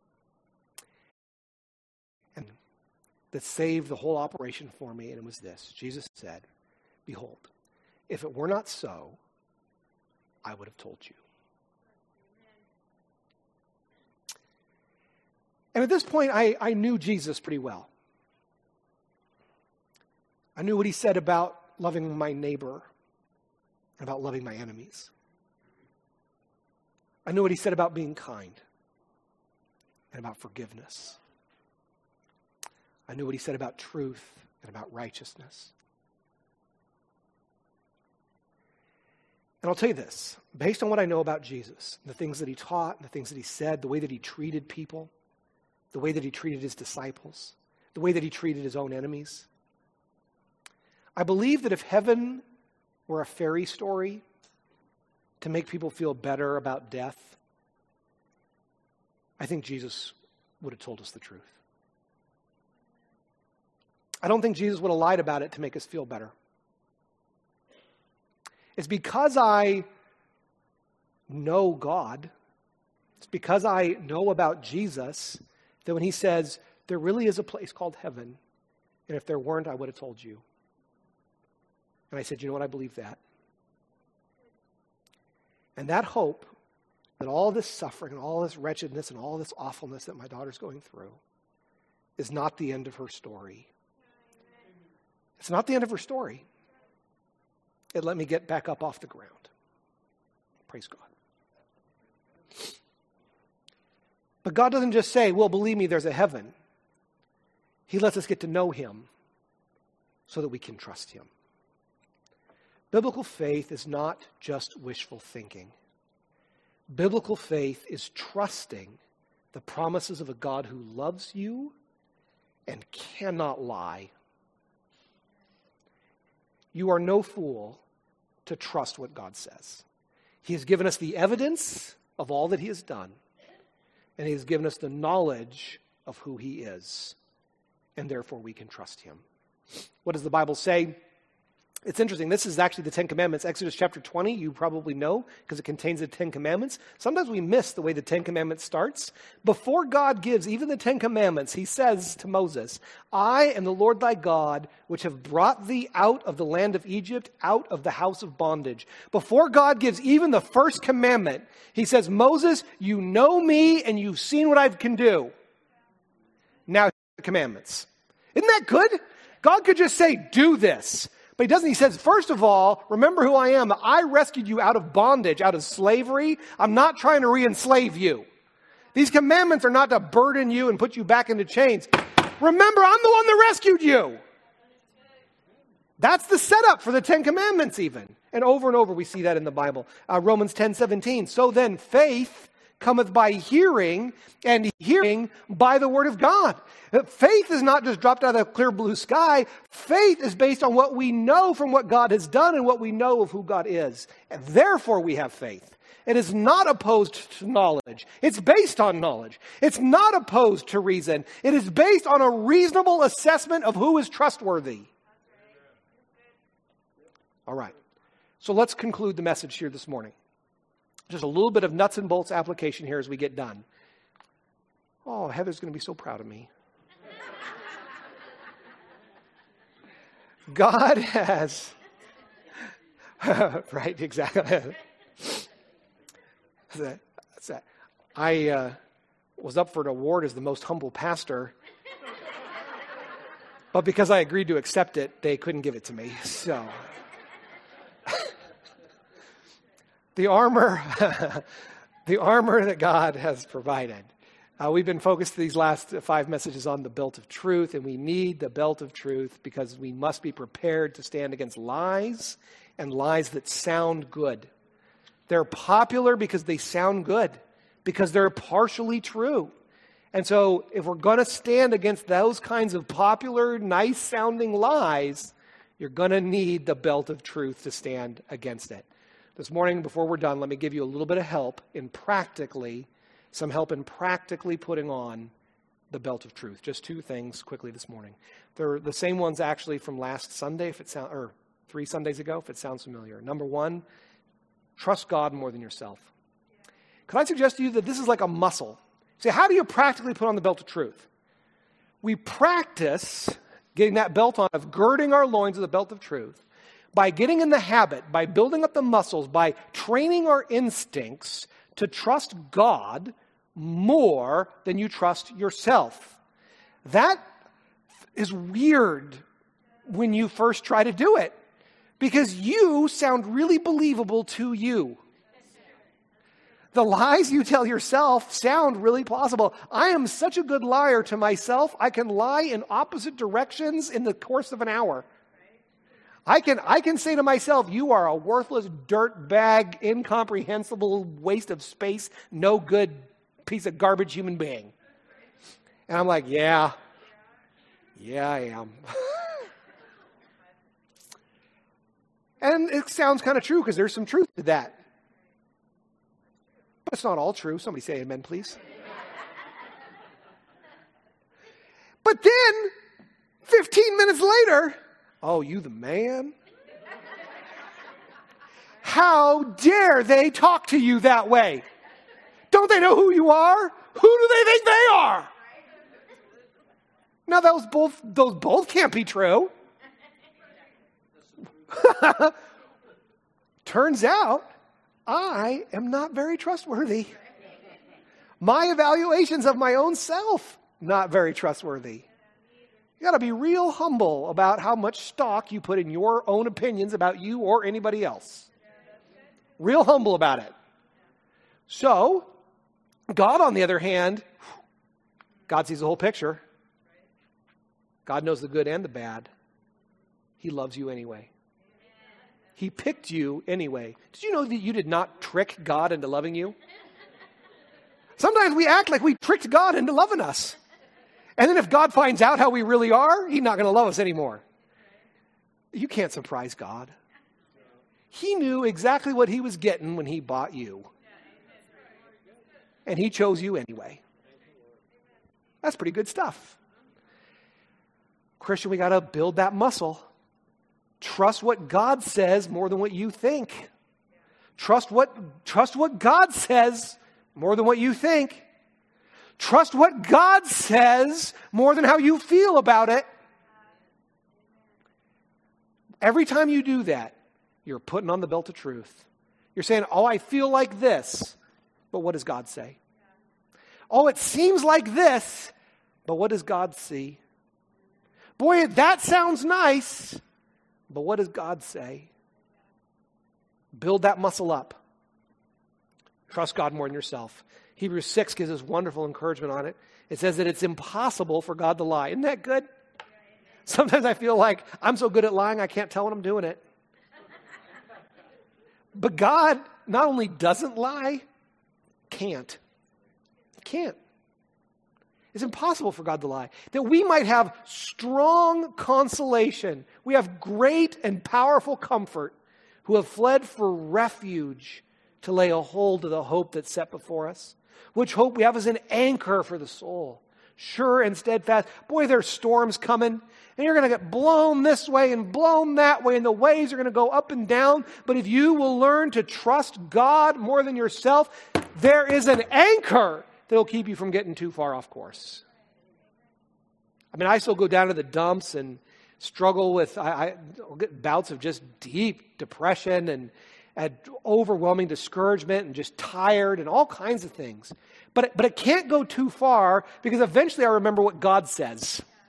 And that saved the whole operation for me, and it was this. Jesus said, behold, if it were not so, I would have told you. And at this point, I knew Jesus pretty well. I knew what he said about loving my neighbor and about loving my enemies. I knew what he said about being kind and about forgiveness. I knew what he said about truth and about righteousness. And I'll tell you this, based on what I know about Jesus, the things that he taught, the things that he said, the way that he treated people, the way that he treated his disciples, the way that he treated his own enemies, I believe that if heaven were a fairy story to make people feel better about death, I think Jesus would have told us the truth. I don't think Jesus would have lied about it to make us feel better. It's because I know God, it's because I know about Jesus, that when he says, there really is a place called heaven, and if there weren't, I would have told you. And I said, you know what, I believe that. And that hope, that all this suffering and all this wretchedness and all this awfulness that my daughter's going through is not the end of her story. It's not the end of her story. It let me get back up off the ground. Praise God. But God doesn't just say, well, believe me, there's a heaven. He lets us get to know him so that we can trust him. Biblical faith is not just wishful thinking. Biblical faith is trusting the promises of a God who loves you and cannot lie. You are no fool to trust what God says. He has given us the evidence of all that he has done, and he has given us the knowledge of who he is, and therefore we can trust him. What does the Bible say? It's interesting. This is actually the Ten Commandments. Exodus chapter 20, you probably know, because it contains the Ten Commandments. Sometimes we miss the way the Ten Commandments starts. Before God gives even the Ten Commandments, he says to Moses, I am the Lord thy God, which have brought thee out of the land of Egypt, out of the house of bondage. Before God gives even the first commandment, he says, Moses, you know me and you've seen what I can do. Now, the commandments. Isn't that good? God could just say, do this. But he doesn't. He says, first of all, remember who I am. I rescued you out of bondage, out of slavery. I'm not trying to re-enslave you. These commandments are not to burden you and put you back into chains. Remember, I'm the one that rescued you. That's the setup for the Ten Commandments even. And over we see that in the Bible. Romans 10:17. So then faith cometh by hearing, and hearing by the word of God. Faith is not just dropped out of the clear blue sky. Faith is based on what we know from what God has done and what we know of who God is. And therefore we have faith. It is not opposed to knowledge. It's based on knowledge. It's not opposed to reason. It is based on a reasonable assessment of who is trustworthy. All right. So let's conclude the message here this morning. Just a little bit of nuts and bolts application here as we get done. Oh, Heather's going to be so proud of me. God has, right, exactly. I was up for an award as the most humble pastor But because I agreed to accept it, they couldn't give it to me. So the armor that God has provided. We've been focused these last 5 messages on the belt of truth, and we need the belt of truth because we must be prepared to stand against lies and lies that sound good. They're popular because they sound good, because they're partially true. And so if we're going to stand against those kinds of popular, nice-sounding lies, you're going to need the belt of truth to stand against it. This morning, before we're done, let me give you a little bit of help in practically putting on the belt of truth. Just 2 things quickly this morning. They're the same ones actually from last Sunday, or 3 Sundays ago, if it sounds familiar. Number 1, trust God more than yourself. Could I suggest to you that this is like a muscle? See, how do you practically put on the belt of truth? We practice getting that belt on, of girding our loins with the belt of truth, by getting in the habit, by building up the muscles, by training our instincts to trust God more than you trust yourself. That is weird when you first try to do it, because you sound really believable to you. The lies you tell yourself sound really plausible. I am such a good liar to myself, I can lie in opposite directions in the course of an hour. I can say to myself, you are a worthless dirt bag, incomprehensible waste of space, no good piece of garbage human being. And I'm like, yeah, I am. And it sounds kind of true because there's some truth to that. But it's not all true. Somebody say amen, please. But then, 15 minutes later, oh, you the man? How dare they talk to you that way? Don't they know who you are? Who do they think they are? Now, those both can't be true. Turns out, I am not very trustworthy. My evaluations of my own self, not very trustworthy. You got to be real humble about how much stock you put in your own opinions about you or anybody else. Real humble about it. So, God, on the other hand, God sees the whole picture. God knows the good and the bad. He loves you anyway. He picked you anyway. Did you know that you did not trick God into loving you? Sometimes we act like we tricked God into loving us. And then if God finds out how we really are, He's not going to love us anymore. You can't surprise God. He knew exactly what He was getting when He bought you. And He chose you anyway. That's pretty good stuff. Christian, we got to build that muscle. Trust what God says more than what you think. Trust what God says more than what you think. Trust what God says more than how you feel about it. Every time you do that, you're putting on the belt of truth. You're saying, oh, I feel like this, but what does God say? Oh, it seems like this, but what does God see? Boy, that sounds nice, but what does God say? Build that muscle up. Trust God more than yourself. Hebrews 6 gives us wonderful encouragement on it. It says that it's impossible for God to lie. Isn't that good? Sometimes I feel like I'm so good at lying, I can't tell when I'm doing it. But God not only doesn't lie, can't. It's impossible for God to lie. That we might have strong consolation. We have great and powerful comfort who have fled for refuge to lay a hold of the hope that's set before us. Which hope we have as an anchor for the soul. Sure and steadfast. Boy, there's storms coming. And you're going to get blown this way and blown that way. And the waves are going to go up and down. But if you will learn to trust God more than yourself, there is an anchor that'll keep you from getting too far off course. I mean, I still go down to the dumps and struggle with, I get bouts of just deep depression and overwhelming discouragement and just tired and all kinds of things. But it can't go too far because eventually I remember what God says.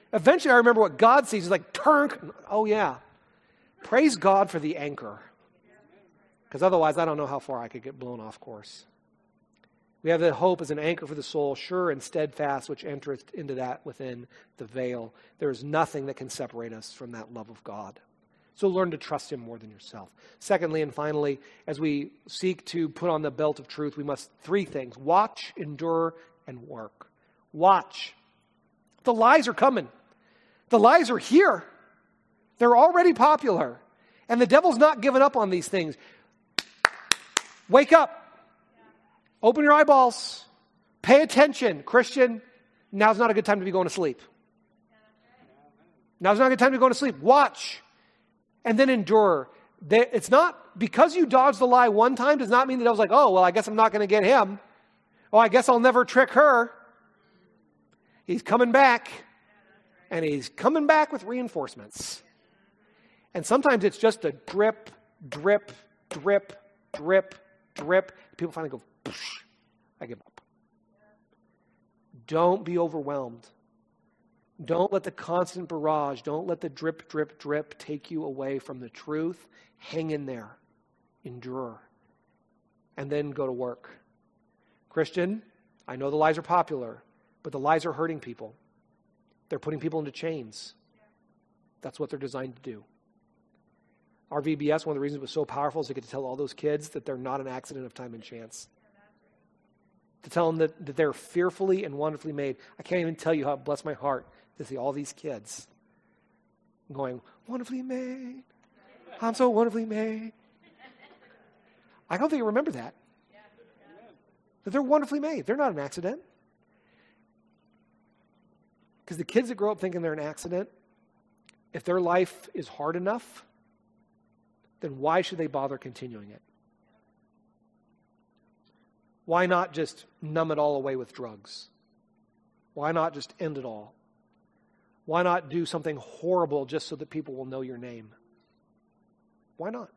Eventually I remember what God sees. He's like, turn. Oh yeah. Praise God for the anchor. Because otherwise I don't know how far I could get blown off course. We have the hope as an anchor for the soul, sure and steadfast, which entereth into that within the veil. There is nothing that can separate us from that love of God. So learn to trust him more than yourself. Secondly and finally, as we seek to put on the belt of truth, we must three things: watch, endure, and work. Watch. The lies are coming. The lies are here. They're already popular. And the devil's not giving up on these things. Wake up. Open your eyeballs. Pay attention. Christian, now's not a good time to be going to sleep. Now's not a good time to be going to sleep. Watch. And then endure. It's not, because you dodged the lie one time does not mean the devil's like, oh, well, I guess I'm not going to get him. Oh, I guess I'll never trick her. He's coming back. And he's coming back with reinforcements. And sometimes it's just a drip, drip, drip, drip, drip. People finally go, I give up. Don't be overwhelmed. Don't let the constant barrage, don't let the drip, drip, drip take you away from the truth. Hang in there. Endure. And then go to work. Christian, I know the lies are popular, but the lies are hurting people. They're putting people into chains. That's what they're designed to do. Our VBS, one of the reasons it was so powerful is to get to tell all those kids that they're not an accident of time and chance. To tell them that they're fearfully and wonderfully made. I can't even tell you how it blessed my heart to see all these kids going, wonderfully made. I'm so wonderfully made. I don't think you remember that. That they're wonderfully made. They're not an accident. Because the kids that grow up thinking they're an accident, if their life is hard enough, then why should they bother continuing it? Why not just numb it all away with drugs? Why not just end it all? Why not do something horrible just so that people will know your name? Why not?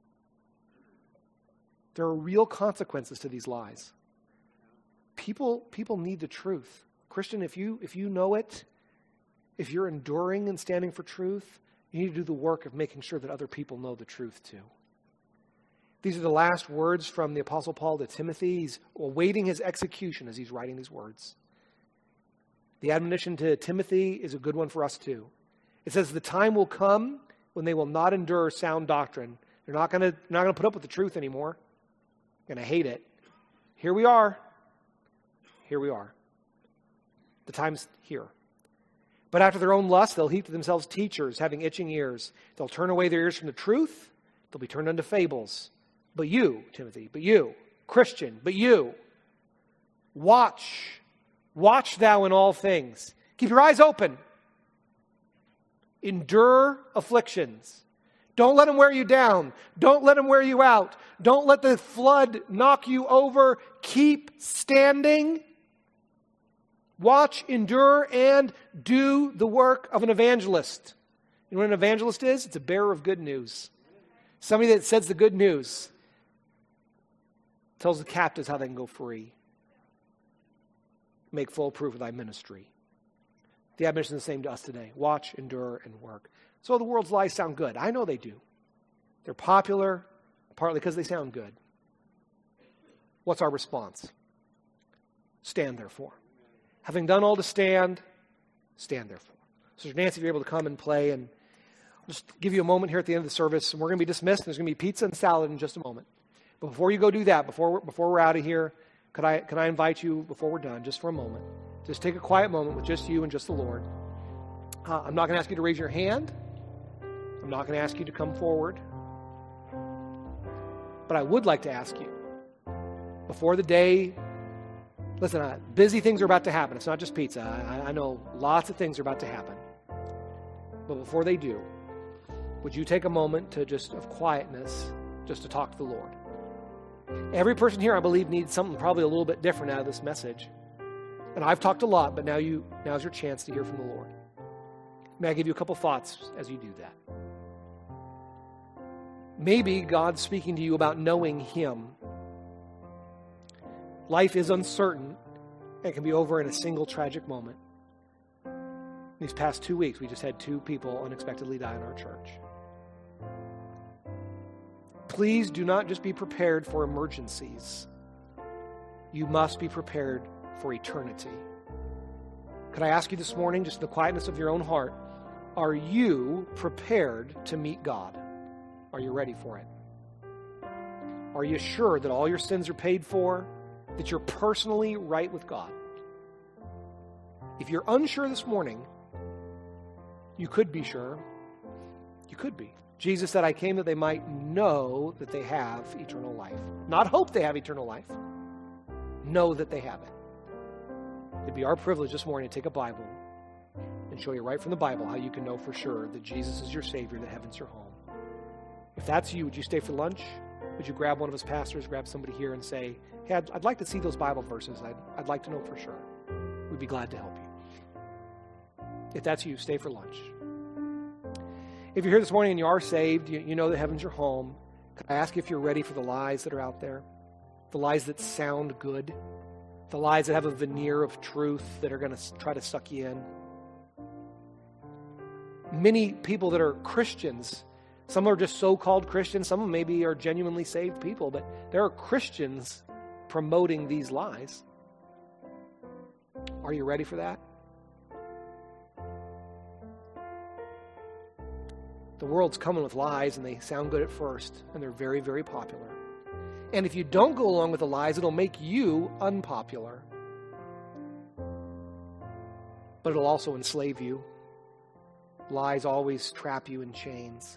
There are real consequences to these lies. People need the truth. Christian, if you know it, if you're enduring and standing for truth, you need to do the work of making sure that other people know the truth too. These are the last words from the Apostle Paul to Timothy. He's awaiting his execution as he's writing these words. The admonition to Timothy is a good one for us too. It says, the time will come when they will not endure sound doctrine. They're not going to put up with the truth anymore. They're going to hate it. Here we are. Here we are. The time's here. But after their own lust, they'll heap to themselves teachers having itching ears. They'll turn away their ears from the truth. They'll be turned unto fables. But you, Timothy, but you, Christian, but you, watch. Watch thou in all things. Keep your eyes open. Endure afflictions. Don't let them wear you down. Don't let them wear you out. Don't let the flood knock you over. Keep standing. Watch, endure, and do the work of an evangelist. You know what an evangelist is? It's a bearer of good news. Somebody that says the good news. Tells the captives how they can go free. Make full proof of thy ministry. The admonition is the same to us today. Watch, endure, and work. So the world's lies sound good. I know they do. They're popular, partly because they sound good. What's our response? Stand therefore. Having done all to stand, stand therefore. So Nancy, if you're able to come and play, and I'll just give you a moment here at the end of the service, and we're going to be dismissed. There's going to be pizza and salad in just a moment. But before you go do that, before we're out of here, could I invite you, before we're done, just for a moment, just take a quiet moment with just you and just the Lord. I'm not going to ask you to raise your hand. I'm not going to ask you to come forward. But I would like to ask you, before the day, listen, busy things are about to happen. It's not just pizza. I know lots of things are about to happen. But before they do, would you take a moment to of quietness, just to talk to the Lord? Every person here, I believe, needs something probably a little bit different out of this message. And I've talked a lot, but now's your chance to hear from the Lord. May I give you a couple thoughts as you do that? Maybe God's speaking to you about knowing Him. Life is uncertain and can be over in a single tragic moment. These past 2 weeks, we just had 2 people unexpectedly die in our church. Please do not just be prepared for emergencies. You must be prepared for eternity. Could I ask you this morning, just in the quietness of your own heart, are you prepared to meet God? Are you ready for it? Are you sure that all your sins are paid for, that you're personally right with God? If you're unsure this morning, you could be sure. You could be. Jesus said, I came that they might know that they have eternal life. Not hope they have eternal life. Know that they have it. It'd be our privilege this morning to take a Bible and show you right from the Bible how you can know for sure that Jesus is your Savior, that heaven's your home. If that's you, would you stay for lunch? Would you grab one of us pastors, grab somebody here and say, hey, I'd like to see those Bible verses. I'd like to know for sure. We'd be glad to help you. If that's you, stay for lunch. If you're here this morning and you are saved, you know that heaven's your home. Could I ask if you're ready for the lies that are out there? The lies that sound good? The lies that have a veneer of truth that are going to try to suck you in? Many people that are Christians, some are just so-called Christians, some of them maybe are genuinely saved people, but there are Christians promoting these lies. Are you ready for that? The world's coming with lies, and they sound good at first, and they're very, very popular. And if you don't go along with the lies, it'll make you unpopular. But it'll also enslave you. Lies always trap you in chains.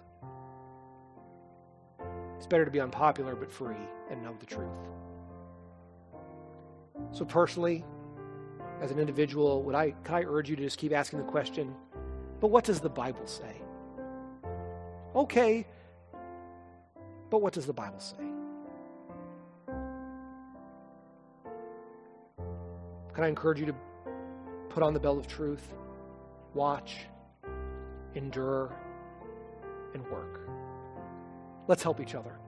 It's better to be unpopular but free and know the truth. So personally, as an individual, could I urge you to just keep asking the question, but what does the Bible say? Okay, but what does the Bible say? Can I encourage you to put on the belt of truth, watch, endure, and work? Let's help each other.